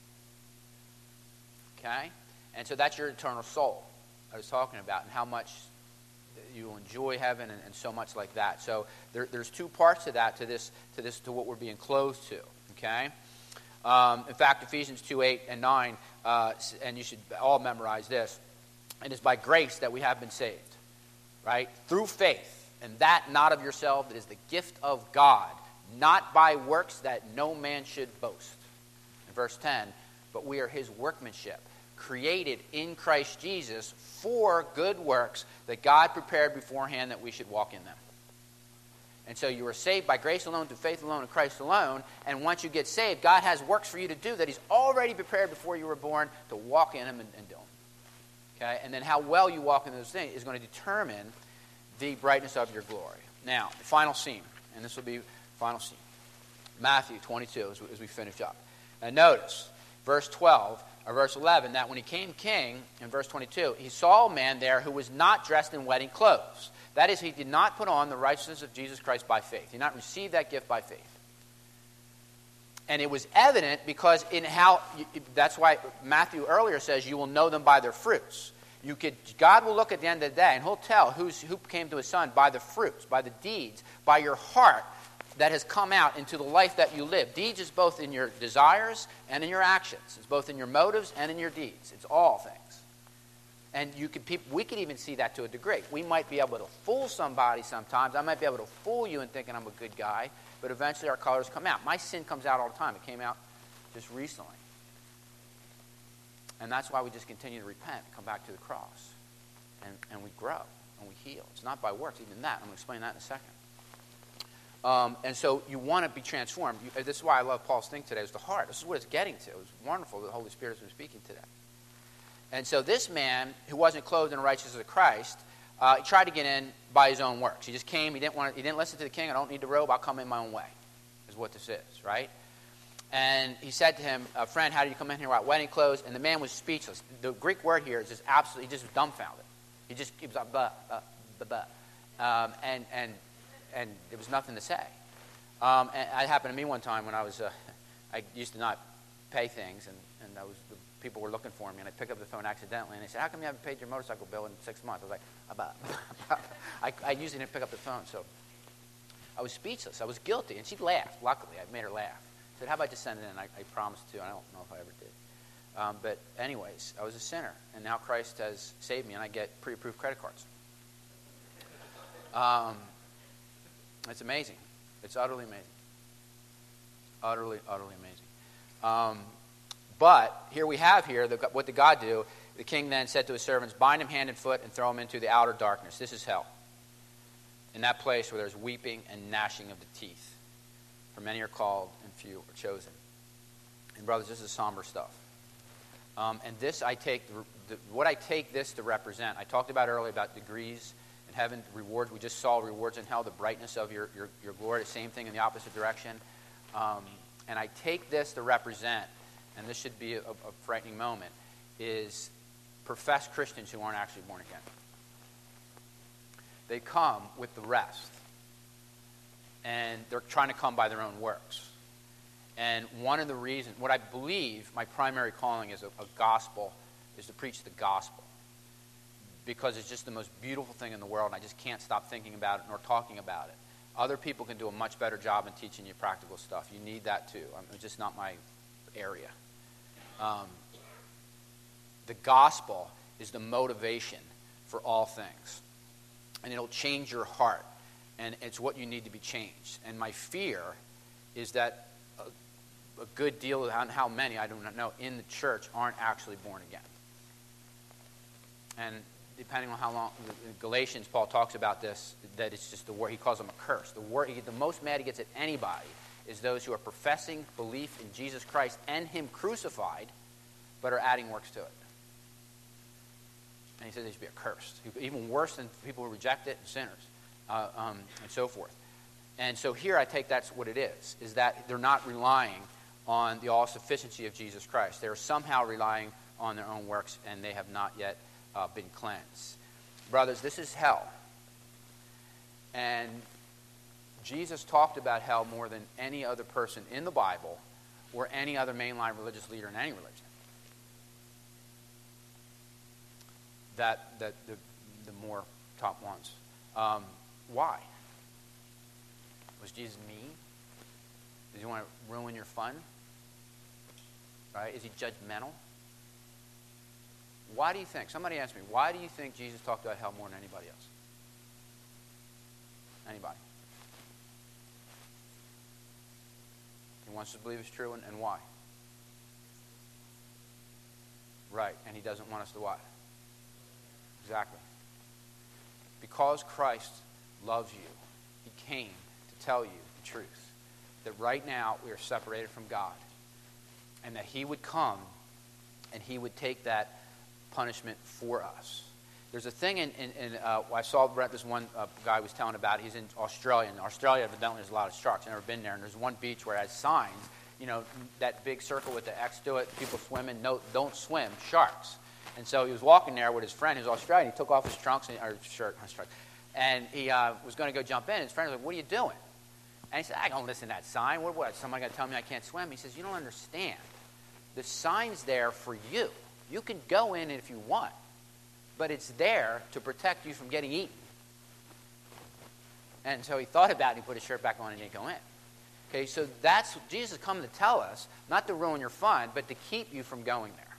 Okay? And so that's your eternal soul I was talking about, and how much you will enjoy heaven, and, and so much like that. So there, there's two parts to that, to this, to this, to what we're being clothed to. Okay? Um, in fact, Ephesians two, eight, and nine, uh, and you should all memorize this, it is by grace that we have been saved. Right? Through faith. And that not of yourself, it is the gift of God, not by works that no man should boast. In verse ten, but we are His workmanship, created in Christ Jesus for good works that God prepared beforehand that we should walk in them. And so you are saved by grace alone, through faith alone, in Christ alone. And once you get saved, God has works for you to do that He's already prepared before you were born to walk in them and, and do them. Okay? And then how well you walk in those things is going to determine the brightness of your glory. Now, the final scene, and this will be the final scene. Matthew twenty-two, as we, as we finish up. Now notice, verse twelve, or verse eleven, that when He came king, in verse twenty-two, He saw a man there who was not dressed in wedding clothes. That is, he did not put on the righteousness of Jesus Christ by faith. He did not receive that gift by faith. And it was evident because in how, that's why Matthew earlier says, you will know them by their fruits. You could, God will look at the end of the day, and He'll tell who's, who came to His Son by the fruits, by the deeds, by your heart that has come out into the life that you live. Deeds is both in your desires and in your actions. It's both in your motives and in your deeds. It's all things. And you could, people, we could even see that to a degree. We might be able to fool somebody sometimes. I might be able to fool you in thinking I'm a good guy, but eventually our colors come out. My sin comes out all the time. It came out just recently. And that's why we just continue to repent, come back to the cross. And, and we grow, and we heal. It's not by works, even that. I'm going to explain that in a second. Um, and so you want to be transformed. You, this is why I love Paul's thing today, is the heart. This is what it's getting to. It was wonderful that the Holy Spirit has been speaking today. And so this man, who wasn't clothed in the righteousness of Christ, uh, he tried to get in by his own works. He just came. He didn't want. He didn't listen to the king. I don't need the robe. I'll come in my own way, is what this is, right? And he said to him, uh, friend, how did you come in here without wedding clothes? And the man was speechless. The Greek word here is just absolutely, he just was dumbfounded. He just, he was like, blah, blah, blah, blah. Um, and, and, and there was nothing to say. Um, and it happened to me one time when I was, uh, I used to not pay things, and, and I was, the people were looking for me, and I picked up the phone accidentally, and they said, how come you haven't paid your motorcycle bill in six months? I was like, about. I, I usually didn't pick up the phone, so I was speechless. I was guilty, and she laughed. Luckily, I made her laugh. I said, how about just send it in? I, I promised to. I don't know if I ever did. Um, but anyways, I was a sinner, and now Christ has saved me, and I get pre-approved credit cards. Um, it's amazing. It's utterly amazing. Utterly, utterly amazing. Um, but here we have here, the, what did God do? The king then said to his servants, bind him hand and foot and throw him into the outer darkness. This is hell. In that place where there's weeping and gnashing of the teeth. For many are called and few are chosen. And brothers, this is somber stuff. Um, and this I take, the, the, what I take this to represent, I talked about earlier about degrees in heaven, rewards. We just saw rewards in hell, the brightness of your, your, your glory, the same thing in the opposite direction. Um, and I take this to represent, and this should be a, a frightening moment, is professed Christians who aren't actually born again. They come with the rest, and they're trying to come by their own works. And one of the reasons, what I believe my primary calling is a, a gospel, is to preach the gospel. Because it's just the most beautiful thing in the world, and I just can't stop thinking about it nor talking about it. Other people can do a much better job in teaching you practical stuff. You need that too. I mean, it's just not my area. Um, the gospel is the motivation for all things. And it'll change your heart. And it's what you need to be changed. And my fear is that a, a good deal of how many, I do not know, in the church aren't actually born again. And depending on how long, in Galatians, Paul talks about this, that it's just the word, he calls them a curse. The word, the most mad he gets at anybody is those who are professing belief in Jesus Christ and him crucified, but are adding works to it. And he says they should be accursed. Even worse than people who reject it, and sinners, uh, um, and so forth. And so here I take that's what it is, is that they're not relying on the all-sufficiency of Jesus Christ. They're somehow relying on their own works, and they have not yet uh, been cleansed. Brothers, this is hell. And Jesus talked about hell more than any other person in the Bible or any other mainline religious leader in any religion. That, that the, the more top ones. Um, why? Was Jesus mean? Does he want to ruin your fun? Right? Is he judgmental? Why do you think? Somebody asked me, why do you think Jesus talked about hell more than anybody else? Anybody? He wants us to believe it's true, and, and why? Right, and he doesn't want us to what? Exactly. Because Christ loves you, he came to tell you the truth. That right now we are separated from God. And that he would come and he would take that punishment for us. There's a thing in, in, in uh, I saw this one uh, guy was telling about, he's in Australia. In Australia, evidently, there's a lot of sharks. I've never been there. And there's one beach where it has signs, you know, that big circle with the X to it, people swimming, no, don't swim, sharks. And so he was walking there with his friend, who's Australian. He took off his trunks, and, or shirt, not trunks, and he uh, was going to go jump in. His friend was like, "What are you doing?" And he said, "I don't listen to that sign. What? What? Somebody going to tell me I can't swim?" He says, "You don't understand. The sign's there for you. You can go in if you want, but it's there to protect you from getting eaten." And so he thought about it. He put his shirt back on and didn't go in. Okay, so that's Jesus is coming to tell us, not to ruin your fun, but to keep you from going there.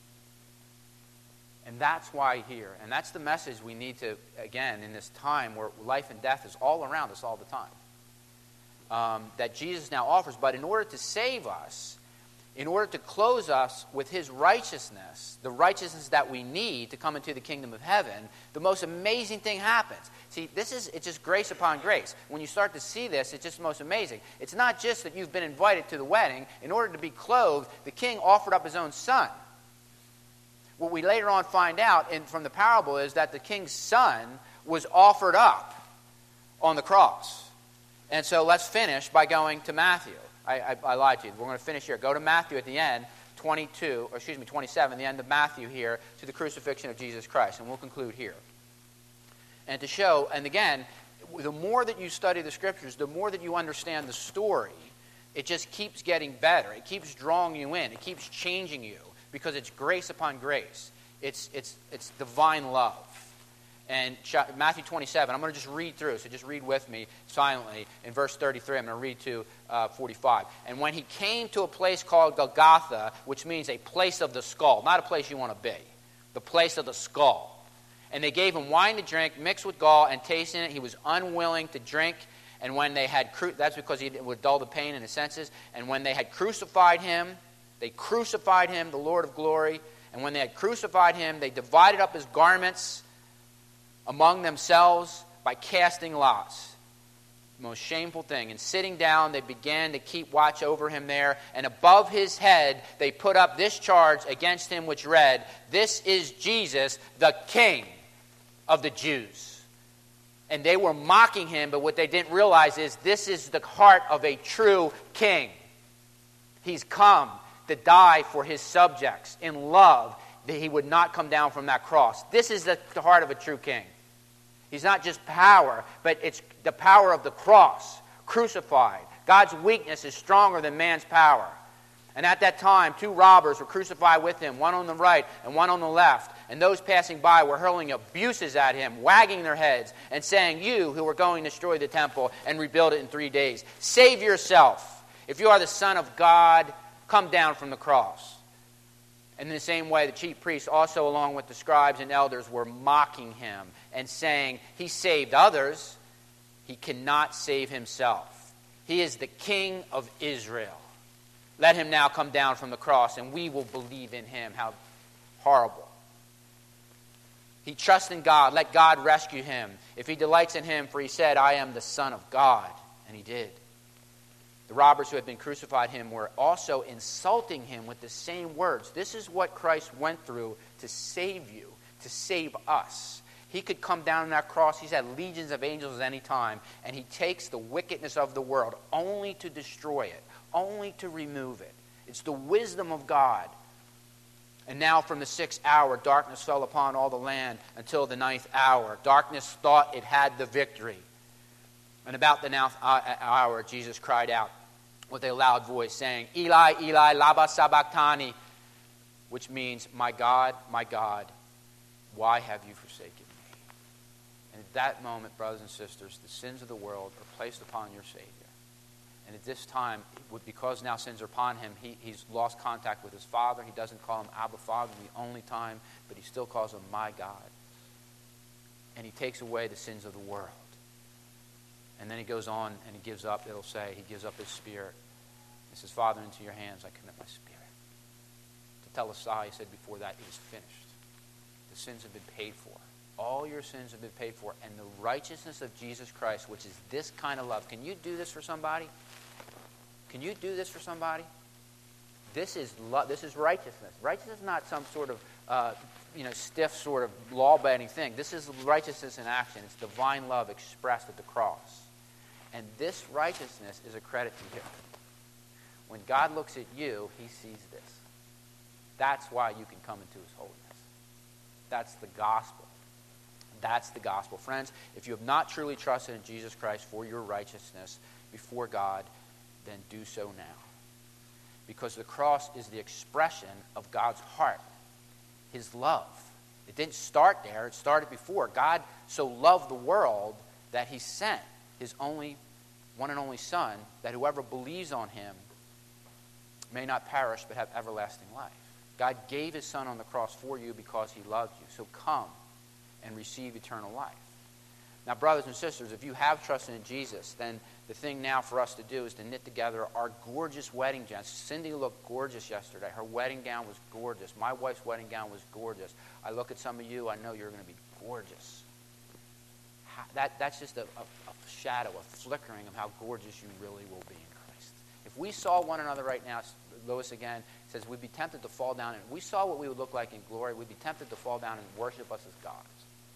And that's why here, and that's the message we need to, again, in this time where life and death is all around us all the time, um, that Jesus now offers. But in order to save us, in order to close us with his righteousness, the righteousness that we need to come into the kingdom of heaven, the most amazing thing happens. See, this is, it's just grace upon grace. When you start to see this, it's just the most amazing. It's not just that you've been invited to the wedding. In order to be clothed, the king offered up his own son. What we later on find out in, from the parable is that the king's son was offered up on the cross. And so let's finish by going to Matthew. I, I, I lied to you. We're going to finish here. Go to Matthew at the end, twenty-two, or excuse me, twenty-seven, the end of Matthew here, to the crucifixion of Jesus Christ. And we'll conclude here. And to show, and again, the more that you study the Scriptures, the more that you understand the story, it just keeps getting better. It keeps drawing you in. It keeps changing you. Because it's grace upon grace. It's, it's, it's divine love. And Matthew twenty-seven, I'm going to just read through, so just read with me silently. In verse thirty-three, I'm going to read to uh, forty-five. And when he came to a place called Golgotha, which means a place of the skull, not a place you want to be, the place of the skull. And they gave him wine to drink, mixed with gall, and tasting it. He was unwilling to drink. And when they had, cru- that's because he would dull the pain in his senses. And when they had crucified him, they crucified him, the Lord of glory. And when they had crucified him, they divided up his garments among themselves by casting lots. most shameful thing. And sitting down, they began to keep watch over him there. And above his head, they put up this charge against him, which read, "This is Jesus, the King of the Jews." And they were mocking him, but what they didn't realize is this is the heart of a true king. He's come to die for his subjects in love, that he would not come down from that cross. This is the, the heart of a true king. He's not just power, but it's the power of the cross, crucified. God's weakness is stronger than man's power. And at that time, two robbers were crucified with him, one on the right and one on the left. And those passing by were hurling abuses at him, wagging their heads, and saying, "You who are going to destroy the temple and rebuild it in three days, save yourself. If you are the Son of God, come down from the cross." And in the same way, the chief priests also, along with the scribes and elders, were mocking him and saying, "He saved others. He cannot save himself. He is the King of Israel. Let him now come down from the cross, and we will believe in him." How horrible. He trusts in God. Let God rescue him. If he delights in him, for he said, "I am the Son of God." And he did. The robbers who had been crucified him were also insulting him with the same words. This is what Christ went through to save you, to save us. He could come down on that cross. He's had legions of angels at any time, and he takes the wickedness of the world only to destroy it, only to remove it. It's the wisdom of God. And now from the sixth hour, darkness fell upon all the land until the ninth hour. Darkness thought it had the victory. And about the ninth hour, Jesus cried out with a loud voice, saying, "Eli, Eli, lama sabachthani," which means, "My God, my God, why have you forsaken me?" And at that moment, brothers and sisters, the sins of the world are placed upon your Savior. And at this time, because now sins are upon him, he, he's lost contact with his Father. He doesn't call him Abba Father the only time, but he still calls him my God. And he takes away the sins of the world. And then he goes on and he gives up, it'll say, he gives up his spirit. He says, "Father, into your hands I commit my spirit." To Telestai, he said before that, it is finished. The sins have been paid for. All your sins have been paid for. And the righteousness of Jesus Christ, which is this kind of love. Can you do this for somebody? Can you do this for somebody? This is love. This is righteousness. Righteousness is not some sort of uh, you know, stiff sort of law-bending thing. This is righteousness in action. It's divine love expressed at the cross. And this righteousness is a credit to you. When God looks at you, he sees this. That's why you can come into his holiness. That's the gospel. That's the gospel. Friends, if you have not truly trusted in Jesus Christ for your righteousness before God, then do so now. Because the cross is the expression of God's heart, his love. It didn't start there. It started before. God so loved the world that he sent his only, one and only Son, that whoever believes on him may not perish but have everlasting life. God gave his Son on the cross for you because he loved you. So come and receive eternal life. Now, brothers and sisters, if you have trusted in Jesus, then the thing now for us to do is to knit together our gorgeous wedding gowns. Cindy looked gorgeous yesterday. Her wedding gown was gorgeous. My wife's wedding gown was gorgeous. I look at some of you, I know you're going to be gorgeous. That, that's just a, a, a shadow, a flickering of how gorgeous you really will be in Christ. If we saw one another right now, Lois again says we'd be tempted to fall down, and if we saw what we would look like in glory, we'd be tempted to fall down and worship us as gods.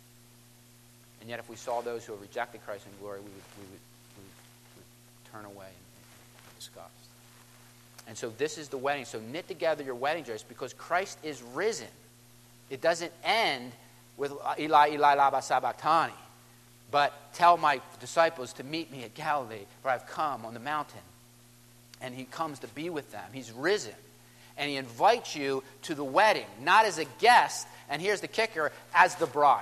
And yet if we saw those who have rejected Christ in glory, we would, we would, we would, we would turn away in disgust. And so this is the wedding. So knit together your wedding dress because Christ is risen. It doesn't end with Eli, Eli, lama sabachthani. But tell my disciples to meet me at Galilee, for I've come on the mountain. And he comes to be with them. He's risen. And he invites you to the wedding, not as a guest, and here's the kicker, as the bride.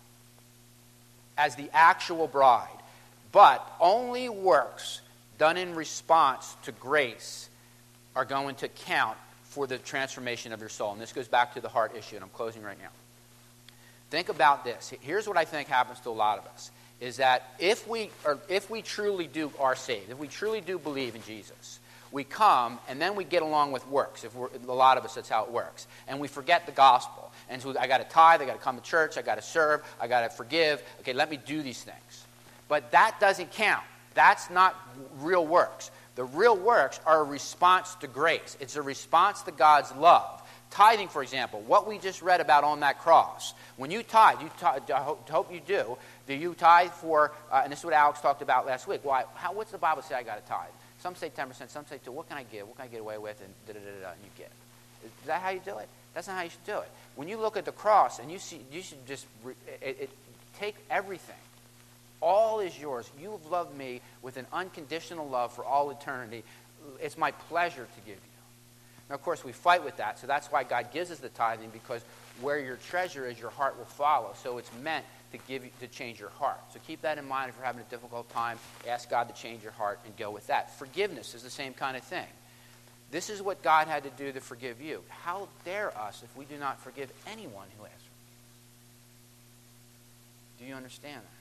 As the actual bride. But only works done in response to grace are going to count for the transformation of your soul. And this goes back to the heart issue, and I'm closing right now. Think about this. Here's what I think happens to a lot of us, is that if we, or if we truly do are saved, if we truly do believe in Jesus, we come and then we get along with works. If we're, a lot of us, that's how it works. And we forget the gospel. And so I got to tithe, I got to come to church, I got to serve, I got to forgive. Okay, let me do these things. But that doesn't count. That's not real works. The real works are a response to grace. It's a response to God's love. Tithing, for example, what we just read about on that cross. When you tithe, you tithe, I hope, hope you do, do you tithe for, uh, and this is what Alex talked about last week, why, how, what's the Bible say I got to tithe? Some say ten percent, some say two. What can I give? What can I get away with? And da-da-da-da, and you give. Is that how you do it? That's not how you should do it. When you look at the cross, and you see, you should just re, it, it, take everything. All is yours. You have loved me with an unconditional love for all eternity. It's my pleasure to give you. Now, of course, we fight with that, so that's why God gives us the tithing, because where your treasure is, your heart will follow. So it's meant to give you, to change your heart. So keep that in mind if you're having a difficult time. Ask God to change your heart and go with that. Forgiveness is the same kind of thing. This is what God had to do to forgive you. How dare us if we do not forgive anyone who asks for forgiveness? Do you understand that?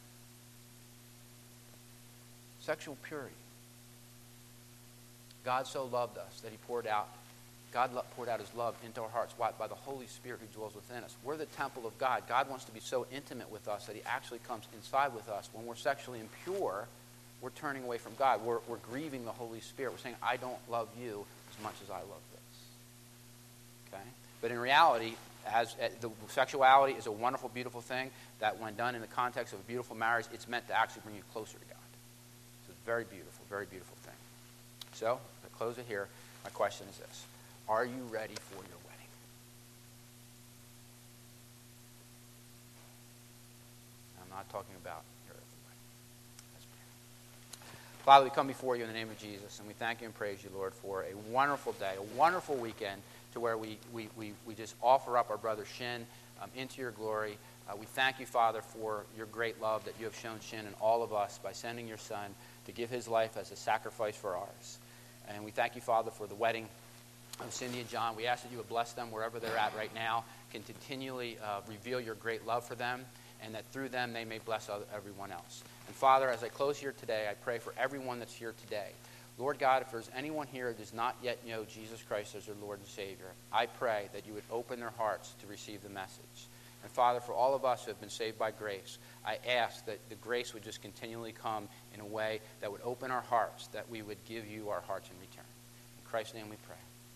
Sexual purity. God so loved us that he poured out God poured out his love into our hearts. Why? By the Holy Spirit who dwells within us. We're the temple of God. God wants to be so intimate with us that he actually comes inside with us. When we're sexually impure, we're turning away from God. We're, we're grieving the Holy Spirit. We're saying, I don't love you as much as I love this. Okay? But in reality, as uh, the sexuality is a wonderful, beautiful thing that when done in the context of a beautiful marriage, it's meant to actually bring you closer to God. So it's very beautiful, very beautiful thing. So, to close it here, my question is this. Are you ready for your wedding? I'm not talking about your earthly wedding. Let's pray. Father, we come before you in the name of Jesus, and we thank you and praise you, Lord, for a wonderful day, a wonderful weekend to where we, we, we, we just offer up our brother Shin um, into your glory. Uh, we thank you, Father, for your great love that you have shown Shin and all of us by sending your son to give his life as a sacrifice for ours. And we thank you, Father, for the wedding of Cindy and John. We ask that you would bless them wherever they're at right now, can continually uh, reveal your great love for them, and that through them they may bless other, everyone else. And Father, as I close here today, I pray for everyone that's here today. Lord God, if there's anyone here who does not yet know Jesus Christ as their Lord and Savior, I pray that you would open their hearts to receive the message. And Father, for all of us who have been saved by grace, I ask that the grace would just continually come in a way that would open our hearts, that we would give you our hearts in return. In Christ's name we pray.